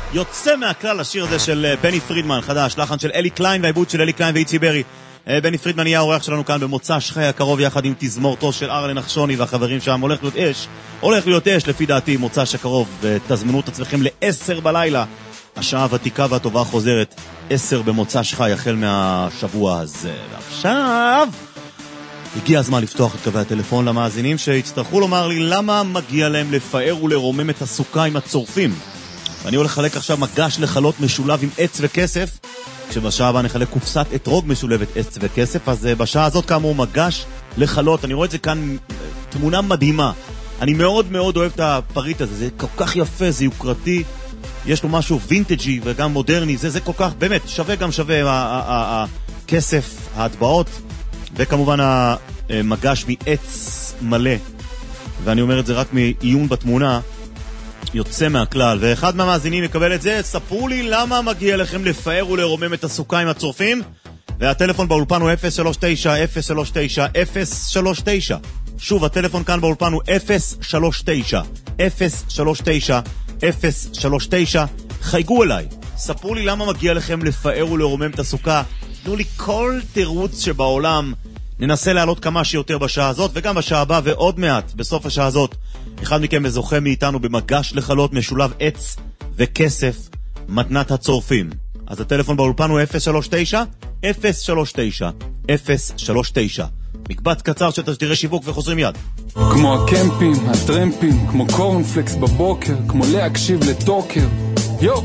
יוצא מהכלל השיר הזה של בני פרידמן, חדש, לחן של אלי קליין והעיבוד של אלי קליין ואיצי ברי. בני פרידמן יהיה האורח שלנו כאן במוצא שחי הקרוב יחד עם תזמורתו של ארלן נחשוני והחברים שם. הולך להיות אש, הולך להיות אש לפי דעתי מוצא שקרוב, ותזמנו את עצמכם לעשר בלילה. השעה הוותיקה והטובה חוזרת, עשר במוצא שחי החל מהשבוע הזה. ועכשיו הגיע הזמן לפתוח את קווי הטלפון למאזינים שיצטרכו לומר לי למה מגיע להם לפאר ולרומם את הסוכה עם הצורפים. ואני הולך לחלק עכשיו מגש לחלות משולב עם עץ וכסף, כשבשעה הבאה נחלק קופסת אתרוג משולבת עץ וכסף. אז בשעה הזאת כאמור מגש לחלות, אני רואה את זה כאן, תמונה מדהימה. אני מאוד מאוד אוהב את הפריט הזה, זה כל כך יפה, זה יוקרתי, יש לו משהו וינטג'י וגם מודרני, זה זה כל כך, באמת, שווה גם שווה הכסף, ההטבעות, וכמובן המגש מעץ מלא, ואני אומר את זה רק מעיון בתמונה, יוצא מהכלל, ואחד מהמאזינים יקבל את זה. ספרו לי למה מגיע לכם לפאר ולרומם את הסוכה עם הצורפים, והטלפון באולפן הוא אפס שלוש תשע אפס שלוש תשע אפס שלוש תשע. שוב, הטלפון כאן באולפן הוא אפס שלוש תשע אפס שלוש תשע אפס שלוש תשע. חייגו אליי, ספרו לי למה מגיע לכם לפאר ולרומם את הסוכה, תנו לי כל תירוץ שבעולם. ננסה להעלות כמה שיותר בשעה הזאת וגם בשעה הבאה, ועוד מעט בסוף השעה הזאת אחד מכם זוכה מאיתנו במגש לחלות משולב עץ וכסף, מתנת הצורפים. אז הטלפון באולפן הוא אפס שלוש תשע אפס שלוש תשע אפס שלוש תשע. מקבץ קצר של תשדירי שיווק וחוזרים יד. כמו הקמפים, הטרמפים, כמו קורנפלקס בבוקר, כמו להקשיב לטוקר. יו!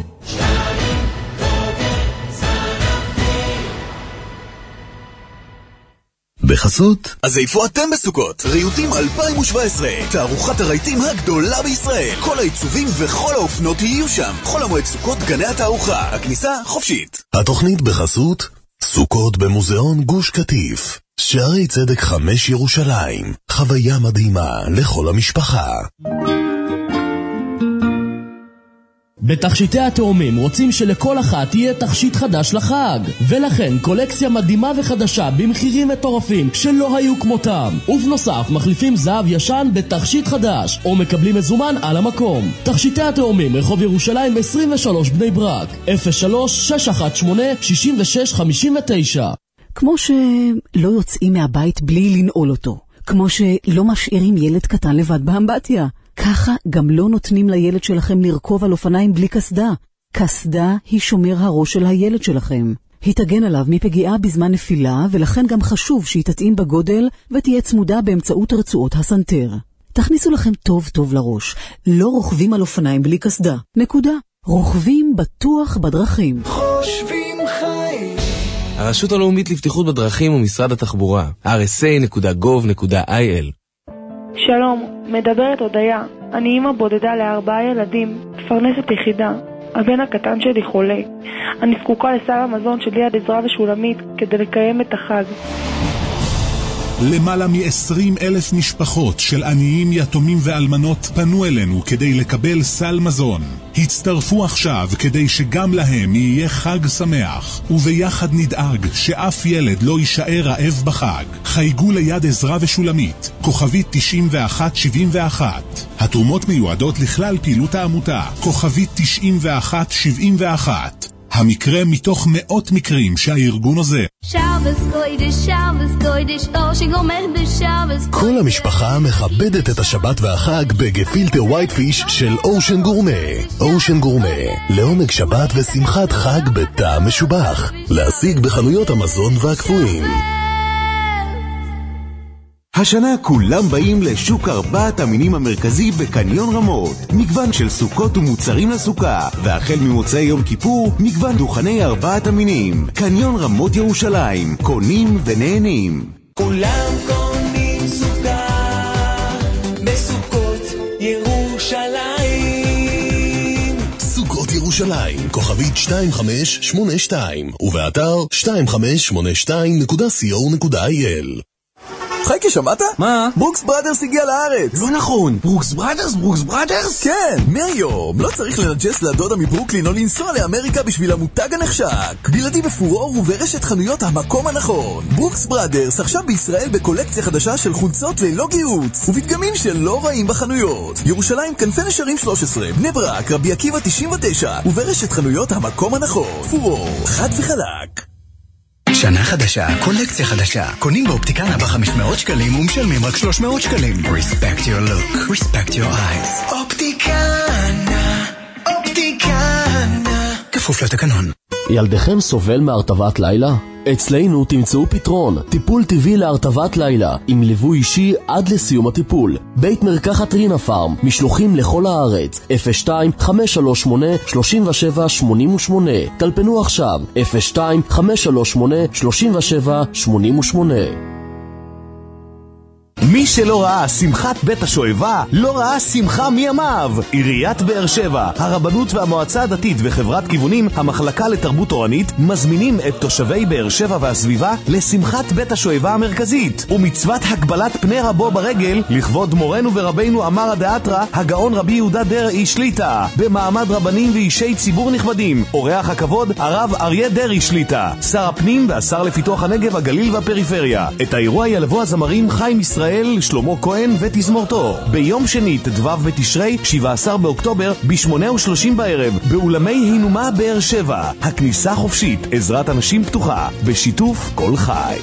בחסות, אז איפה אתם בסוכות? ריהוטים אלפיים שבע עשרה, תערוכת הרהיטים הגדולה בישראל. כל העיצובים וכל האופנות יהיו שם. חול המועד סוכות גני התערוכה, הכניסה חופשית. התוכנית בחסות סוכות במוזיאון גוש קטיף, שערי צדק חמש ירושלים, חוויה מדהימה לכל המשפחה. בתכשיטי התאומים רוצים שלכל אחת תהיה תכשיט חדש לחג, ולכן קולקציה מדהימה וחדשה במחירים מטורפים שלא היו כמותם, ובנוסף מחליפים זהב ישן בתכשיט חדש או מקבלים מזומן על המקום. תכשיטי התאומים, רחוב ירושלים עשרים ושלוש בני ברק, אפס שלוש שש אחת שמונה שש שש חמש תשע. כמו שלא יוצאים מהבית בלי לנעול אותו, כמו שלא משאירים ילד קטן לבד באמבטיה, ככה גם לא נותנים לילד שלכם לרכוב על אופניים בלי קסדה. קסדה היא שומר הראש של הילד שלכם. היא תגן עליו מפגיעה בזמן נפילה, ולכן גם חשוב שהיא תתאים בגודל ותהיה צמודה באמצעות רצועות הסנטר. תכניסו לכם טוב טוב לראש, לא רוכבים על אופניים בלי קסדה. נקודה. רוכבים בטוח בדרכים. חושבים חיים. הרשות הלאומית לבטיחות בדרכים ומשרד התחבורה, אר אס איי נקודה גוב נקודה איי אל. שלום, מדברת הודיה. אני אמא בודדה לארבעה ילדים, מפרנסת יחידה. הבן הקטן שלי חולה. אני זקוקה לסל המזון של יד עזרא ושולמית כדי לקיים את החג. למעלה מ-עשרים אלף משפחות של עניים, יתומים ואלמנות פנו אלינו כדי לקבל סל מזון. הצטרפו עכשיו כדי שגם להם יהיה חג שמח, וביחד נדאג שאף ילד לא יישאר רעב בחג. חייגו ליד עזרא ושולמית, כוכבית תשעים ואחת שבעים ואחת. התרומות מיועדות לכלל פעילות העמותה, כוכבית תשעים ואחת שבעים ואחת. המקרה מתוך מאות מקרים שהארגון הזה. כל המשפחה מכבדת את השבת והחג בגפילטה ווייט פיש של אושן גורמה. אושן גורמה, לעונג שבת ושמחת חג בטעם משובח. להשיג בחנויות המזון והקפואים. השנה כולם באים לשוק ארבעת המינים המרכזי בקניון רמות. מגוון של סוכות ומוצרים לסוכה, והחל ממוצאי יום כיפור, מגוון דוכני ארבעת המינים. קניון רמות ירושלים, קונים ונהנים. כולם קונים סוכה בסוכות ירושלים. סוכות ירושלים, כוכבית שתיים חמש שמונה שתיים, ובאתר שתיים חמש שמונה שתיים נקודה סי או נקודה איי אל. חייקי, שמעת? מה? ברוקס בראדרס הגיע לארץ. לא נכון. ברוקס בראדרס? ברוקס בראדרס? כן, מהיום לא צריך לנג'ס לדודה מברוקלין או לנסוע לאמריקה בשביל המותג הנחשק. בלעדי בפורור וברשת חנויות המקום הנכון. ברוקס בראדרס עכשיו בישראל בקולקציה חדשה של חולצות ללא גירוץ ובדגמים שלא רעים בחנויות. ירושלים כנפי נשרים שלוש עשרה, בני ברק, רבי עקיבא תשעים ותשע וברשת חנויות המקום הנכון. פורור, חד וחלק. שנה חדשה, קולקציה חדשה. קונים באופטיקנה ב-חמש מאות שקלים ומשלמים רק שלוש מאות שקלים. Respect your look, respect your eyes. אופטיקנה, אופטיקנה. כפוף לתקנון. ילדיכם סובל מהרטבת לילה? אצלנו תמצאו פתרון, טיפול טבעי להרטבת לילה, עם ליווי אישי עד לסיום הטיפול. בית מרקחת רינה פארם, משלוחים לכל הארץ, אפס שתיים חמש שלוש שמונה שלוש שבע שמונה שמונה. טלפנו עכשיו, אפס שתיים חמש שלוש שמונה שלוש שבע שמונה שמונה. מי שלא ראה שמחת בית השואבה, לא ראה שמחה מימיו. עיריית באר שבע, הרבנות והמועצה הדתית וחברת כיוונים, המחלקה לתרבות תורנית, מזמינים את תושבי באר שבע והסביבה לשמחת בית השואבה המרכזית, ומצוות הגבלת פני רבו ברגל, לכבוד מורנו ורבינו אמר הדאתרא, הגאון רבי יהודה דרעי שליטה, במעמד רבנים ואישי ציבור נכבדים. אורח הכבוד, הרב אריה דרעי שליטה, שר הפנים והשר לפיתוח הנגב, הגליל והפריפריה. את האירוע ילוו הזמרים חיים ישראל, שלמה כהן ותזמורתו. ביום שני, ט"ו בתשרי, שבעה עשר באוקטובר, ב-שמונה ושלושים בערב, באולמי הינומה באר שבע. הכניסה חופשית, עזרת אנשים פתוחה, בשיתוף כל חי.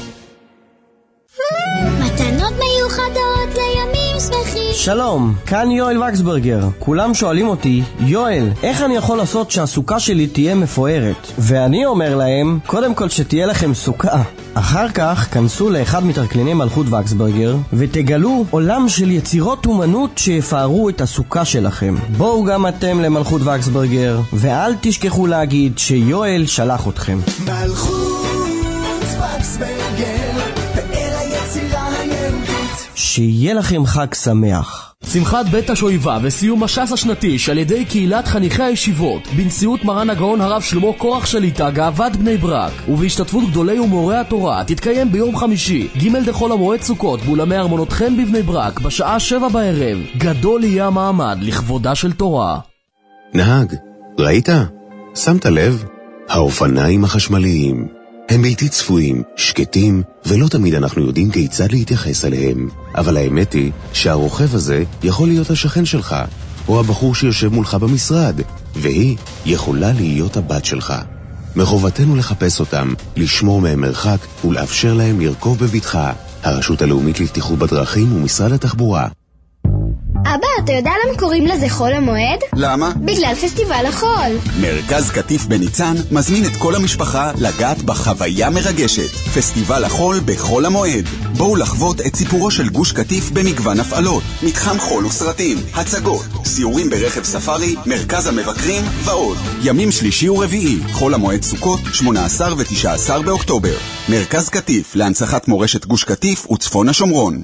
מתנות מיוחדות לימים שמחים. שלום, כאן יואל וקסברגר. כולם שואלים אותי, יואל, איך אני יכול לעשות שהסוכה שלי תהיה מפוארת? ואני אומר להם, קודם כל שתהיה לכם סוכה. אחר כך כנסו לאחד מתרקליני מלכות וקסברגר ותגלו עולם של יצירות אומנות שיפארו את הסוכה שלכם. בואו גם אתם למלכות וקסברגר ואל תשכחו להגיד שיואל שלח אתכם. מלכות וקסברגר, פאר היצירה היהודית. שיהיה לכם חג שמח. שמחת בית השואבה וסיום הש"ס השנתי שעל ידי קהילת חניכי הישיבות בנשיאות מרן הגאון הרב שלמה קורח שליטה גאוות בני ברק ובהשתתפות גדולי ומורי התורה תתקיים ביום חמישי ג' דחול המועד סוכות באולמי ארמונות חן בבני ברק בשעה שבע בערב. גדול יהיה המעמד לכבודה של תורה. נהג, ראית? שמת לב? האופניים החשמליים הם בלתי צפויים, שקטים, ולא תמיד אנחנו יודעים כיצד להתייחס אליהם. אבל האמת היא שהרוכב הזה יכול להיות השכן שלך, או הבחור שיושב מולך במשרד, והיא יכולה להיות הבת שלך. מחובתנו לחפש אותם, לשמור מהם מרחק ולאפשר להם לרכוב בבטחה. הרשות הלאומית לבטיחות בדרכים ומשרד התחבורה. אבא, אתה יודע למה קוראים לזה חול המועד? למה? בגלל פסטיבל החול. מרכז קטיף בניצן מזמין את כל המשפחה לגעת בחוויה מרגשת. פסטיבל החול בחול המועד. בואו לחוות את סיפורו של גוש קטיף במגוון הפעלות. מתחם חול וסרטים, הצגות, סיורים ברכב ספארי, מרכז המבקרים ועוד. ימים שלישי ורביעי, חול המועד סוכות, שמונה עשר ותשע עשרה באוקטובר. מרכז קטיף להנצחת מורשת גוש קטיף וצפון השומרון.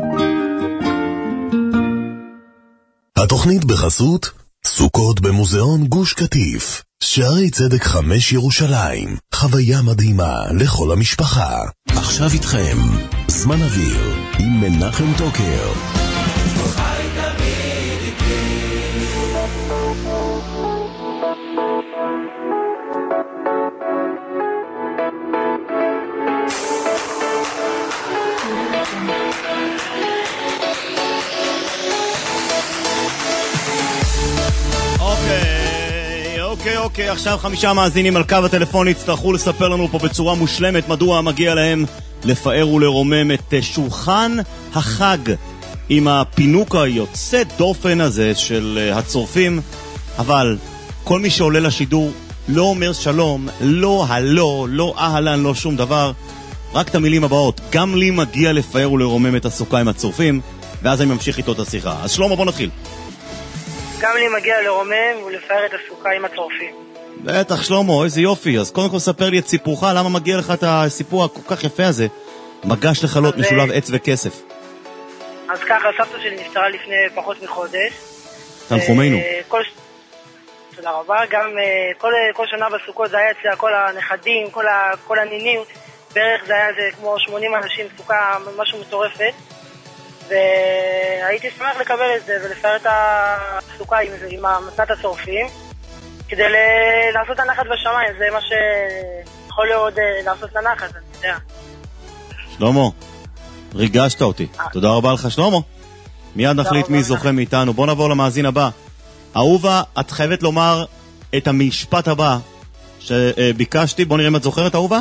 התוכנית בחסות סוכות במוזיאון גוש קטיף, שערי צדק חמש ירושלים, חוויה מדהימה לכל המשפחה. עכשיו איתכם זמן אוויר עם מנחם טוקר. אוקיי, אוקיי, עכשיו חמישה מאזינים על קו הטלפון יצטרכו לספר לנו פה בצורה מושלמת מדוע מגיע להם לפאר ולרומם את שולחן החג עם הפינוק היוצא דופן הזה של הצורפים. אבל כל מי שעולה לשידור לא אומר שלום, לא הלא, לא אהלן, לא שום דבר, רק את המילים הבאות. גם לי מגיע לפאר ולרומם את הסוכה עם הצורפים, ואז אני ממשיך איתו את השיחה. אז שלמה, בוא נתחיל. גם לי מגיע לרומם ולפאר את הסוכה עם הצורפים. בטח שלמה, איזה יופי. אז קודם כל ספר לי את סיפורך, למה מגיע לך את הסיפור הכל כך יפה הזה, מגש לחלות משולב עץ וכסף. אז ככה, סבתא שלי נפטרה לפני פחות מחודש. תנחומינו. כל... תודה רבה. גם כל, כל שנה בסוכות זה היה אצלה כל הנכדים, כל, ה... כל הנינים, בערך זה היה זה כמו שמונים אנשים, סוכה משהו מטורפת, והייתי שמח לקבל את זה ולפאר את הסוכה עם, עם מסעת הצורפים, כדי ל- לעשות הנחת בשמיים, זה מה שיכול להיות לעשות לנחת, אני יודע. שלמה, ריגשת אותי. תודה רבה לך, שלמה. מיד נחליט מי זוכה מאיתנו. בוא נעבור למאזין הבא. אהובה, את חייבת לומר את המשפט הבא שביקשתי. בוא נראה אם את זוכרת, אהובה.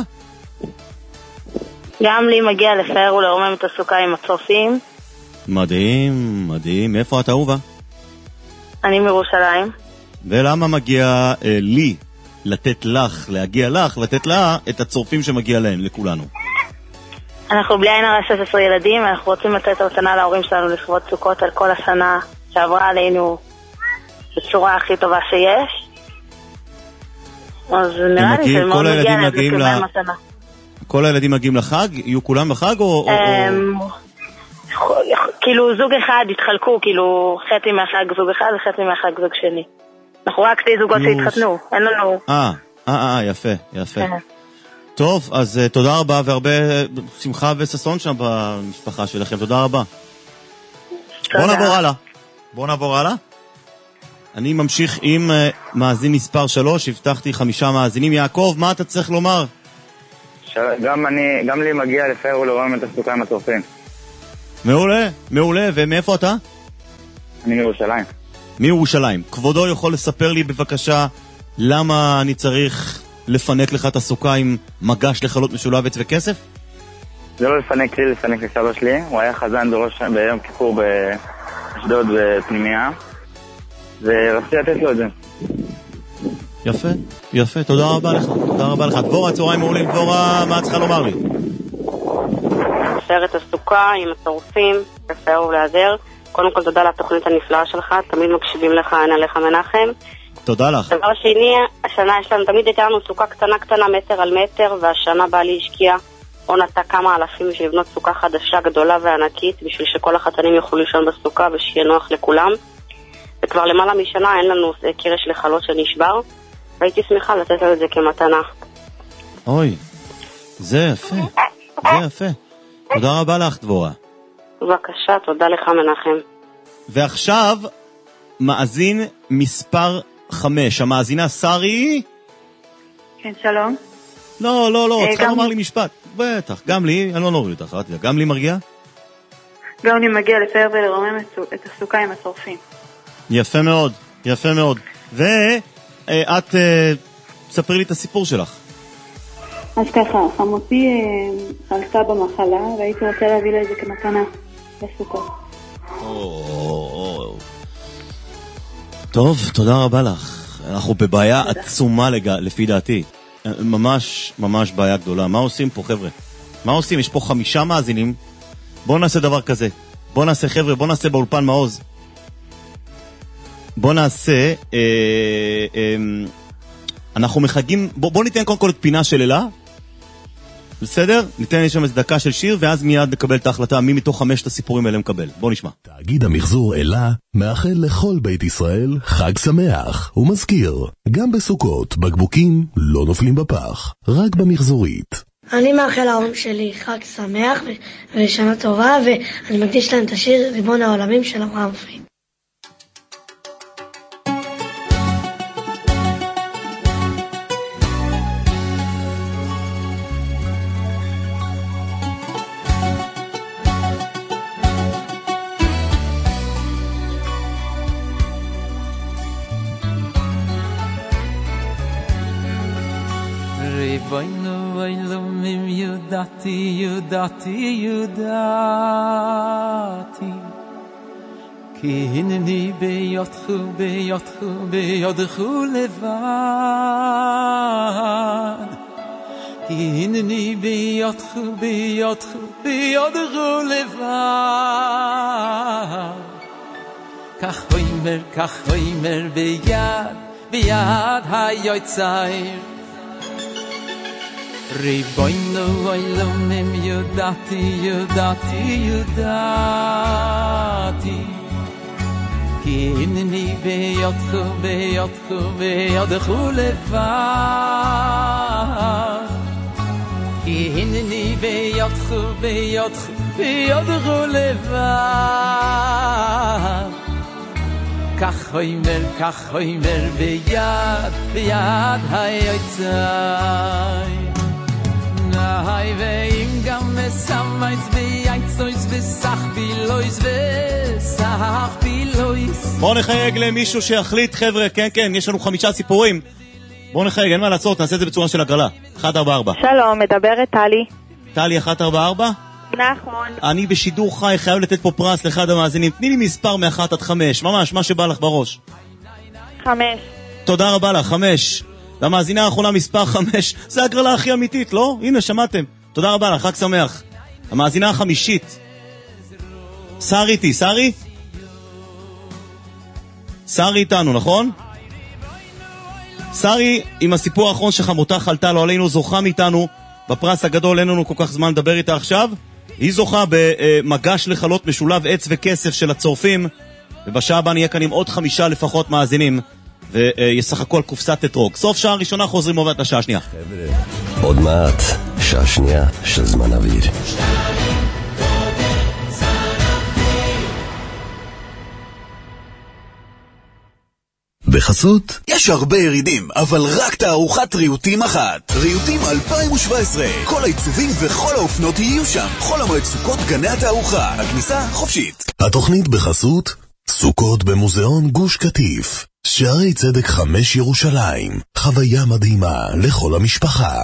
גם לי מגיע לפאר ולרומם את הסוכה עם הצופים. מדהים, מדהים. איפה את, אהובה? אני מירושלים. ולמה מגיע אה, לי לתת לך, להגיע לך, לתת לה את הצורפים שמגיע להם, לכולנו? אנחנו בלי עין הרע שש עשרה ילדים, אנחנו רוצים לתת אותנה להורים שלנו לכבוד סוכות על כל השנה שעברה עלינו בצורה הכי טובה שיש. אז נראה לי שמאוד מגיע להם לקבל מתנה. כל הילדים מגיעים לחג? יהיו כולם בחג או... כאילו זוג אחד התחלקו, כאילו חצי מהחג זוג אחד וחצי מהחג זוג שני. אנחנו רק שתי זוגות שהתחתנו, אין לנו... אה, אה, יפה, יפה. טוב, אז תודה רבה והרבה שמחה וססון שם במשפחה שלכם, תודה רבה. בוא נעבור הלאה. בוא נעבור הלאה. אני ממשיך עם מאזין מספר שלוש, הבטחתי חמישה מאזינים. יעקב, מה אתה צריך לומר? גם אני, גם לי מגיע לפאר ולרומם את הסוכה עם הצורפים. מעולה, מעולה, ומאיפה אתה? אני מירושלים. מירושלים. כבודו יכול לספר לי בבקשה למה אני צריך לפנק לך את הסוכה עם מגש לחלות משולב עץ וכסף? זה לא לפנק לי, לפנק לסבא שלי. הוא היה חזן בראש ביום כיפור באשדוד בפנימיה, ורציתי לתת לו את זה. יפה, יפה, תודה רבה לך, תודה רבה לך. דבורה, צהריים מעולים. דבורה, מה צריכה לומר לי? לפאר את הסוכה עם הצורפים, לפאר ולהדר. קודם כל תודה לתוכנית הנפלאה שלך, תמיד מקשיבים לך, אין עליך מנחם. תודה לך. דבר שני, השנה יש לנו, תמיד הייתה לנו סוכה קטנה קטנה, מטר על מטר, והשנה בעלי השקיע, או נטע כמה אלפים בשביל לבנות סוכה חדשה, גדולה וענקית, בשביל שכל החתנים יוכלו לישון בסוכה ושיהיה נוח לכולם. וכבר למעלה משנה אין לנו קרש לחלות שנשבר, והייתי שמחה לתת לו את זה כמתנה. אוי, זה יפה, זה יפה. תודה רבה לך, דבורה. בבקשה, תודה לך מנחם. ועכשיו, מאזין מספר חמש, המאזינה שרי. כן, שלום. לא, לא, לא, צריכה לומר לי משפט. בטח, גם לי, אני לא נוריד אותך, גם לי מרגיע? גם לי מגיע לפאר ולרומם את הסוכה עם הצורפים. יפה מאוד, יפה מאוד. ואת, ספרי לי את הסיפור שלך. אז ככה, חמותי חלתה במחלה, והייתי רוצה להביא לה את זה כמתנה לסוכות. טוב, תודה רבה לך. אנחנו בבעיה עצומה לפי דעתי. ממש, ממש בעיה גדולה. מה עושים פה, חבר'ה? מה עושים? יש פה חמישה מאזינים. בואו נעשה דבר כזה. בואו נעשה, חבר'ה, בואו נעשה באולפן מעוז. בואו נעשה... אה, אה, אנחנו מחגים... בואו בוא ניתן קודם כל את פינה של אלה. בסדר? ניתן לי שם איזה דקה של שיר, ואז מיד נקבל את ההחלטה מי מתוך חמשת הסיפורים האלה מקבל. בואו נשמע. תאגיד המחזור אלה מאחל לכל בית ישראל חג שמח, ומזכיר, גם בסוכות בקבוקים לא נופלים בפח, רק במחזורית. אני מאחל להורים שלי חג שמח ושנה טובה, ואני מקדיש להם את השיר ריבון העולמים של אברהם פריד. Ribono Elohim Yudati Yudati Yudati Ki hineni beyotchu beyotchu beyotchu levad Ki hineni beyotchu beyotchu beyotchu levad Kach hoimer kach hoimer beyad beyad hayotzayr Ribono Elohim Yudati Yudati Yudati Ki hineni beyotchu beyotchu beyotchu levad Ki hineni ביודכו ביודכו ביודכו לבד כך הוימר כך הוימר ביד ביד היוצאי נהי ואם גם מסמייץ בייצויס וסח בילויס וסח בילויס. בואו נחייג למישהו שיחליט חבר'ה, כן כן, יש לנו חמישה סיפורים, בואו נחייג, אין מה לעשות, נעשה את זה בצורה של הגרלה. אחת ארבע ארבע. שלום, מדברת טלי. טלי, אחת ארבע ארבע? נכון. אני בשידור חי חייב לתת פה פרס לאחד המאזינים, תני לי מספר מאחת עד חמש, ממש מה שבא לך בראש. חמש. תודה רבה לך, חמש. למאזינה האחרונה מספר חמש, זה הגרלה הכי אמיתית, לא? הנה, שמעתם. תודה רבה לך, חג שמח. המאזינה החמישית. שרי איתי, שרי? שרי איתנו, נכון? שרי, עם הסיפור האחרון שחמותה עלתה לו עלינו, זוכה מאיתנו בפרס הגדול, אין לנו כל כך זמן לדבר איתה עכשיו. היא זוכה במגש לחלות משולב עץ וכסף של הצורפים, ובשעה הבאה נהיה כאן עם עוד חמישה לפחות מאזינים, וישחקו על קופסת אתרוג. סוף שעה ראשונה חוזרים עובד לשעה שנייה. עוד מעט, שעה שנייה של זמן אוויר. בחסות יש הרבה ירידים, אבל רק תערוכת ריהוטים אחת. ריהוטים אלפיים שבע עשרה, כל העיצובים וכל האופנות יהיו שם. חול המועד סוכות גני התערוכה, הכניסה חופשית. התוכנית בחסות סוכות במוזיאון גוש קטיף, שערי צדק חמש ירושלים, חוויה מדהימה לכל המשפחה.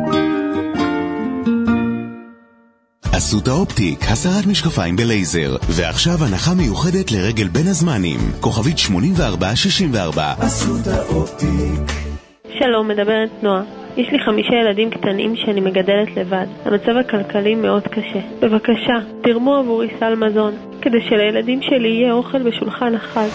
אסותא אופטיק, הסרת משקפיים בלייזר, ועכשיו הנחה מיוחדת לרגל בין הזמנים, כוכבית שמונים וארבע שישים וארבע. אסותא אופטיק. שלום, מדברת נועה. יש לי חמישה ילדים קטנים שאני מגדלת לבד. המצב הכלכלי מאוד קשה. בבקשה, תרמו עבורי סל מזון, כדי שלילדים שלי יהיה אוכל בשולחן החג.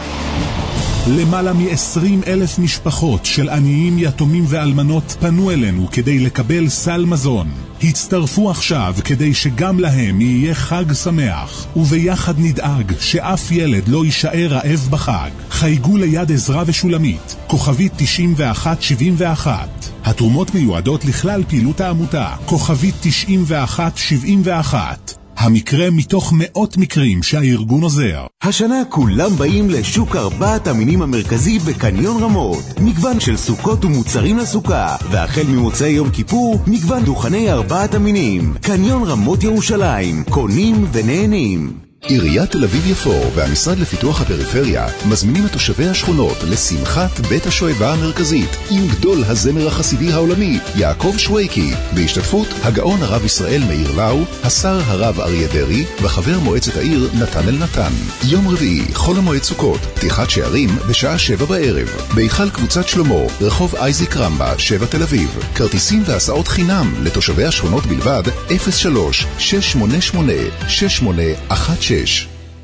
למעלה מ-עשרים אלף משפחות של עניים, יתומים ואלמנות פנו אלינו כדי לקבל סל מזון. הצטרפו עכשיו כדי שגם להם יהיה חג שמח, וביחד נדאג שאף ילד לא יישאר רעב בחג. חייגו ליד עזרה ושולמית, כוכבית תשעים ואחת שבעים ואחת. התרומות מיועדות לכלל פעילות העמותה, כוכבית תשעים ואחת שבעים ואחת. המקרה מתוך מאות מקרים שהארגון עוזר. השנה כולם באים לשוק ארבעת המינים המרכזי בקניון רמות. מגוון של סוכות ומוצרים לסוכה, והחל ממוצאי יום כיפור, מגוון דוכני ארבעת המינים. קניון רמות ירושלים, קונים ונהנים. עיריית תל אביב יפו והמשרד לפיתוח הפריפריה מזמינים את תושבי השכונות לשמחת בית השואבה המרכזית עם גדול הזמר החסידי העולמי יעקב שוויקי, בהשתתפות הגאון הרב ישראל מאיר לאו, השר הרב אריה דרי וחבר מועצת העיר נתן אל נתן. יום רביעי, חול המועד סוכות, פתיחת שערים בשעה שבע בערב, בהיכל קבוצת שלמה, רחוב אייזיק רמבה, שבע תל אביב. כרטיסים והסעות חינם לתושבי השכונות בלבד, אפס שלוש שש שמונה שמונה שש שמונה אחת שש.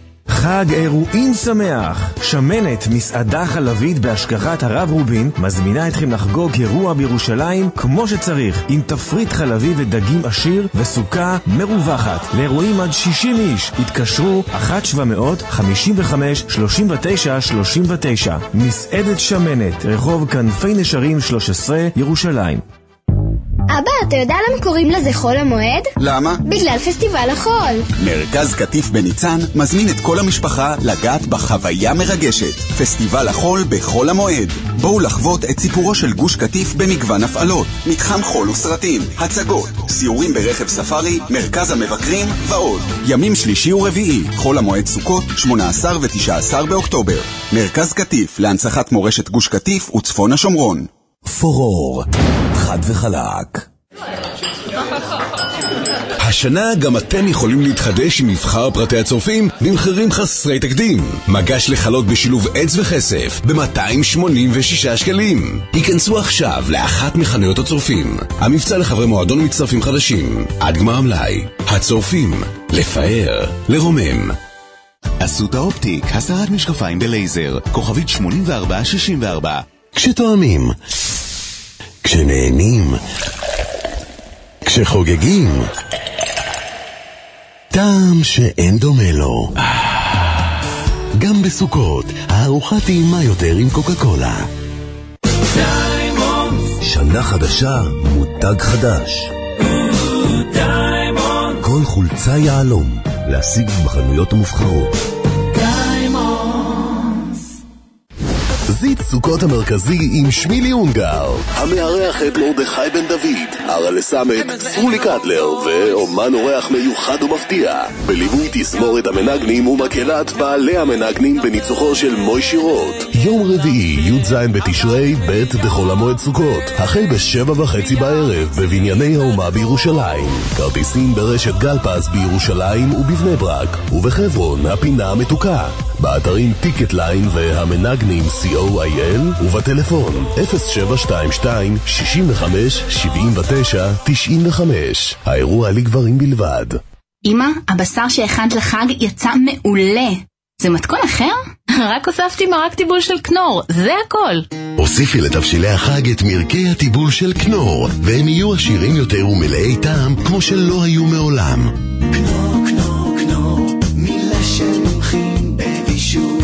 חג אירועים שמח. שמנת מסעדה חלבית בהשגחת הרב רובין מזמינה אתכם לחגוג אירוע בירושלים כמו שצריך, עם תפריט חלבי ודגים עשיר וסוכה מרווחת. לאירועים עד שישים איש התקשרו אחת שבע מאות חמישים וחמש שלושים ותשע שלושים ותשע. מסעדת שמנת, רחוב כנפי נשרים שלוש עשרה, ירושלים. אבא, אתה יודע למה קוראים לזה חול המועד? למה? בגלל פסטיבל החול. מרכז קטיף בניצן מזמין את כל המשפחה לגעת בחוויה מרגשת. פסטיבל החול בחול המועד. בואו לחוות את סיפורו של גוש קטיף במגוון הפעלות. מתחם חול וסרטים, הצגות, סיורים ברכב ספארי, מרכז המבקרים ועוד. ימים שלישי ורביעי, חול המועד סוכות, שמונה עשר ותשע עשרה באוקטובר. מרכז קטיף להנצחת מורשת גוש קטיף וצפון השומרון. פורור, חד וחלק. השנה גם אתם יכולים להתחדש עם מבחר פרטי הצורפים במחירים חסרי תקדים. מגש לחלות בשילוב עץ וכסף ב-מאתיים שמונים ושישה שקלים. היכנסו עכשיו לאחת מחנויות הצורפים. המבצע לחברי מועדון מצטרפים חדשים. עד גמר המלאי. הצורפים, לפאר, לרומם. אסותא אופטיק, הסרת משקפיים בלייזר, כוכבית שמונים וארבע שישים וארבע. כשתואמים, כשנהנים, כשחוגגים, טעם שאין דומה לו. גם בסוכות, הארוחה טעימה יותר עם קוקה קולה. שנה חדשה, מותג חדש. כל חולצה יעלום, להשיג בחנויות המובחרות. זית סוכות המרכזי עם שמילי אונגר, המארח את מרדכי בן דוד, ארלה סמט, סרולי קטלר ואומן אורח מיוחד ומפתיע, בליווי תזמורת המנגנים ומקהלת בעלי המנגנים בניצוחו של מוי שירות. יום רביעי י' ז' בתשרי ב' בחול המועד סוכות, החל בשבע וחצי בערב בבנייני האומה בירושלים. כרטיסים ברשת גלפס בירושלים ובבני ברק, ובחברון הפינה המתוקה, באתרים טיקט ליין והמנגנים סי או איי אל, ובטלפון אפס שבע שתיים שתיים שש חמש שבע תשע תשע חמש. האירוע לגברים בלבד. אמא, הבשר שהכנת לחג יצא מעולה. זה מתכון אחר? רק הוספתי מרק טיבול של כנור, זה הכל. הוסיפי לתבשילי החג את מרקי הטיבול של כנור, והם יהיו עשירים יותר ומלאי טעם כמו שלא היו מעולם. כנור, כנור, כנור, מילה של מומחים בבישול.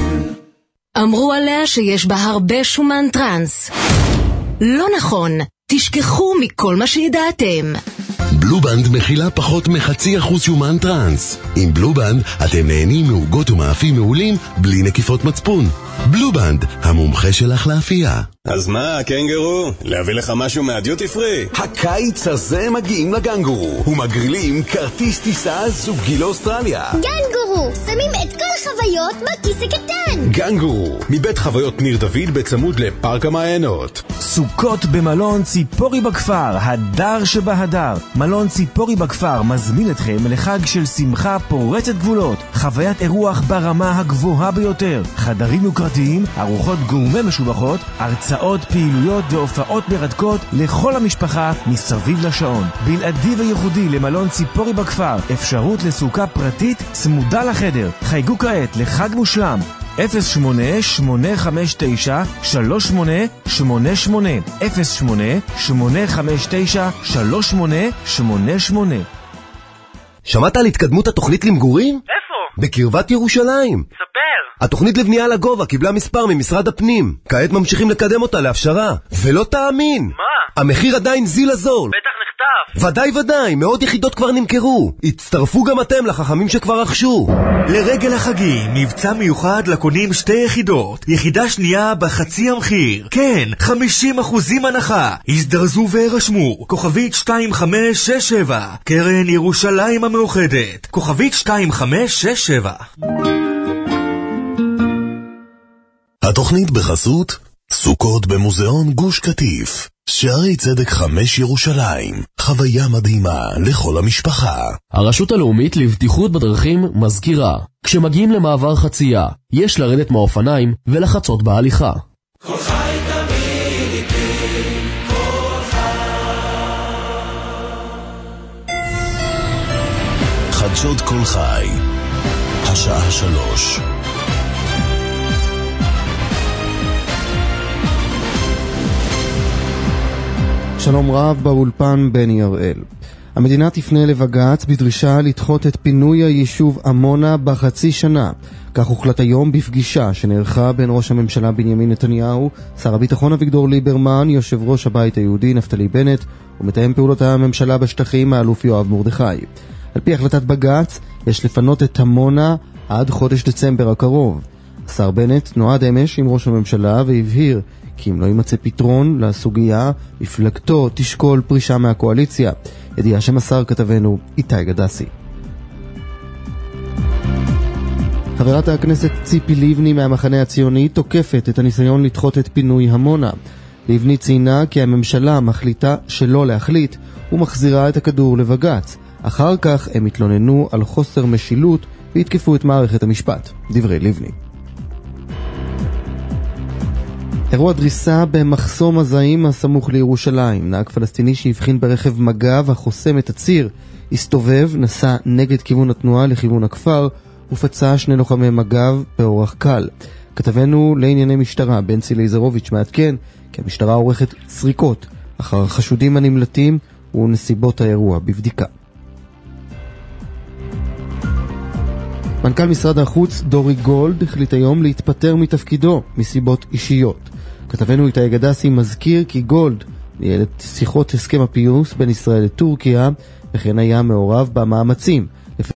אמרו עליה שיש בה הרבה שומן טרנס. לא נכון, תשכחו מכל מה שידעתם. בלובנד מכילה פחות מחצי אחוז שומן טרנס. עם בלובנד אתם נהנים מעוגות ומאפים מעולים בלי נקיפות מצפון. בלובנד, המומחה שלך לאפייה. אז מה, קנגרו? להביא לך משהו מהדיוטי פרי? הקיץ הזה מגיעים לגנגורו ומגרילים כרטיס טיסה זוגי לאוסטרליה. גנגורו, שמים את כל החוויות בכיס הקטן. גנגורו, מבית חוויות ניר דוד בצמוד לפארק המעיינות. סוכות במלון ציפורי בכפר, הדר שבהדר. מלון ציפורי בכפר מזמין אתכם לחג של שמחה פורצת גבולות, חוויית אירוח ברמה הגבוהה ביותר, חדרים יוקרתיים, ארוחות גורמה משובחות, הרצאות, פעילויות והופעות מרתקות לכל המשפחה מסביב לשעון. בלעדי וייחודי למלון ציפורי בכפר, אפשרות לסוכה פרטית צמודה לחדר. חייגו כעת לחג מושלם אפס שמונה שמונה חמש תשע שלוש שמונה שמונה שמונה אפס שמונה שמונה חמש תשע שלוש שמונה שמונה שמונה. שמעת על התקדמות התוכנית למגורים? איפה? בקרבת ירושלים. ספר. התוכנית לבנייה לגובה קיבלה מספר ממשרד הפנים. כעת ממשיכים לקדם אותה להפשרה. ולא תאמין. מה? המחיר עדיין זיל הזול. בטח נכתב. ודאי ודאי, מאות יחידות כבר נמכרו. הצטרפו גם אתם לחכמים שכבר רכשו. לרגל החגים, מבצע מיוחד לקונים שתי יחידות. יחידה שנייה בחצי המחיר. כן, חמישים אחוזים הנחה. הזדרזו והרשמו. כוכבית שתיים חמש שש שבע. קרן ירושלים המאוחדת. כוכבית שתיים חמש שש שבע. התוכנית בחסות סוכות במוזיאון גוש קטיף, שערי צדק חמש ירושלים, חוויה מדהימה לכל המשפחה. הרשות הלאומית לבטיחות בדרכים מזכירה, כשמגיעים למעבר חצייה, יש לרדת מהאופניים ולחצות בהליכה. כל חי תמיד איתי, כל חי. חדשות כל חי, השעה שלוש. שלום רב, באולפן בני הראל. המדינה תפנה לבג"ץ בדרישה לדחות את פינוי היישוב עמונה בחצי שנה. כך הוחלט היום בפגישה שנערכה בין ראש הממשלה בנימין נתניהו, שר הביטחון אביגדור ליברמן, יושב ראש הבית היהודי נפתלי בנט ומתאם פעולות הממשלה בשטחים האלוף יואב מרדכי. על פי החלטת בג"ץ יש לפנות את עמונה עד חודש דצמבר הקרוב. השר בנט נועד אמש עם ראש הממשלה והבהיר כי אם לא יימצא פתרון לסוגיה, מפלגתו תשקול פרישה מהקואליציה. ידיעה שמסר כתבנו איתי גדסי. חברת הכנסת ציפי לבני מהמחנה הציוני תוקפת את הניסיון לדחות את פינוי עמונה. לבני ציינה כי הממשלה מחליטה שלא להחליט ומחזירה את הכדור לבג"ץ. אחר כך הם התלוננו על חוסר משילות והתקפו את מערכת המשפט. דברי לבני. אירוע דריסה במחסום הזעים הסמוך לירושלים. נהג פלסטיני שהבחין ברכב מג"ב החוסם את הציר, הסתובב, נסע נגד כיוון התנועה לכיוון הכפר ופצע שני לוחמי מג"ב באורח קל. כתבנו לענייני משטרה בנצי לייזרוביץ' מעדכן כי המשטרה עורכת סריקות אחר החשודים הנמלטים ונסיבות האירוע בבדיקה. מנכ"ל משרד החוץ דורי גולד החליט היום להתפטר מתפקידו מסיבות אישיות. כתבנו איתי גדסי מזכיר כי גולד ניהל את שיחות הסכם הפיוס בין ישראל לטורקיה, וכן היה מעורב במאמצים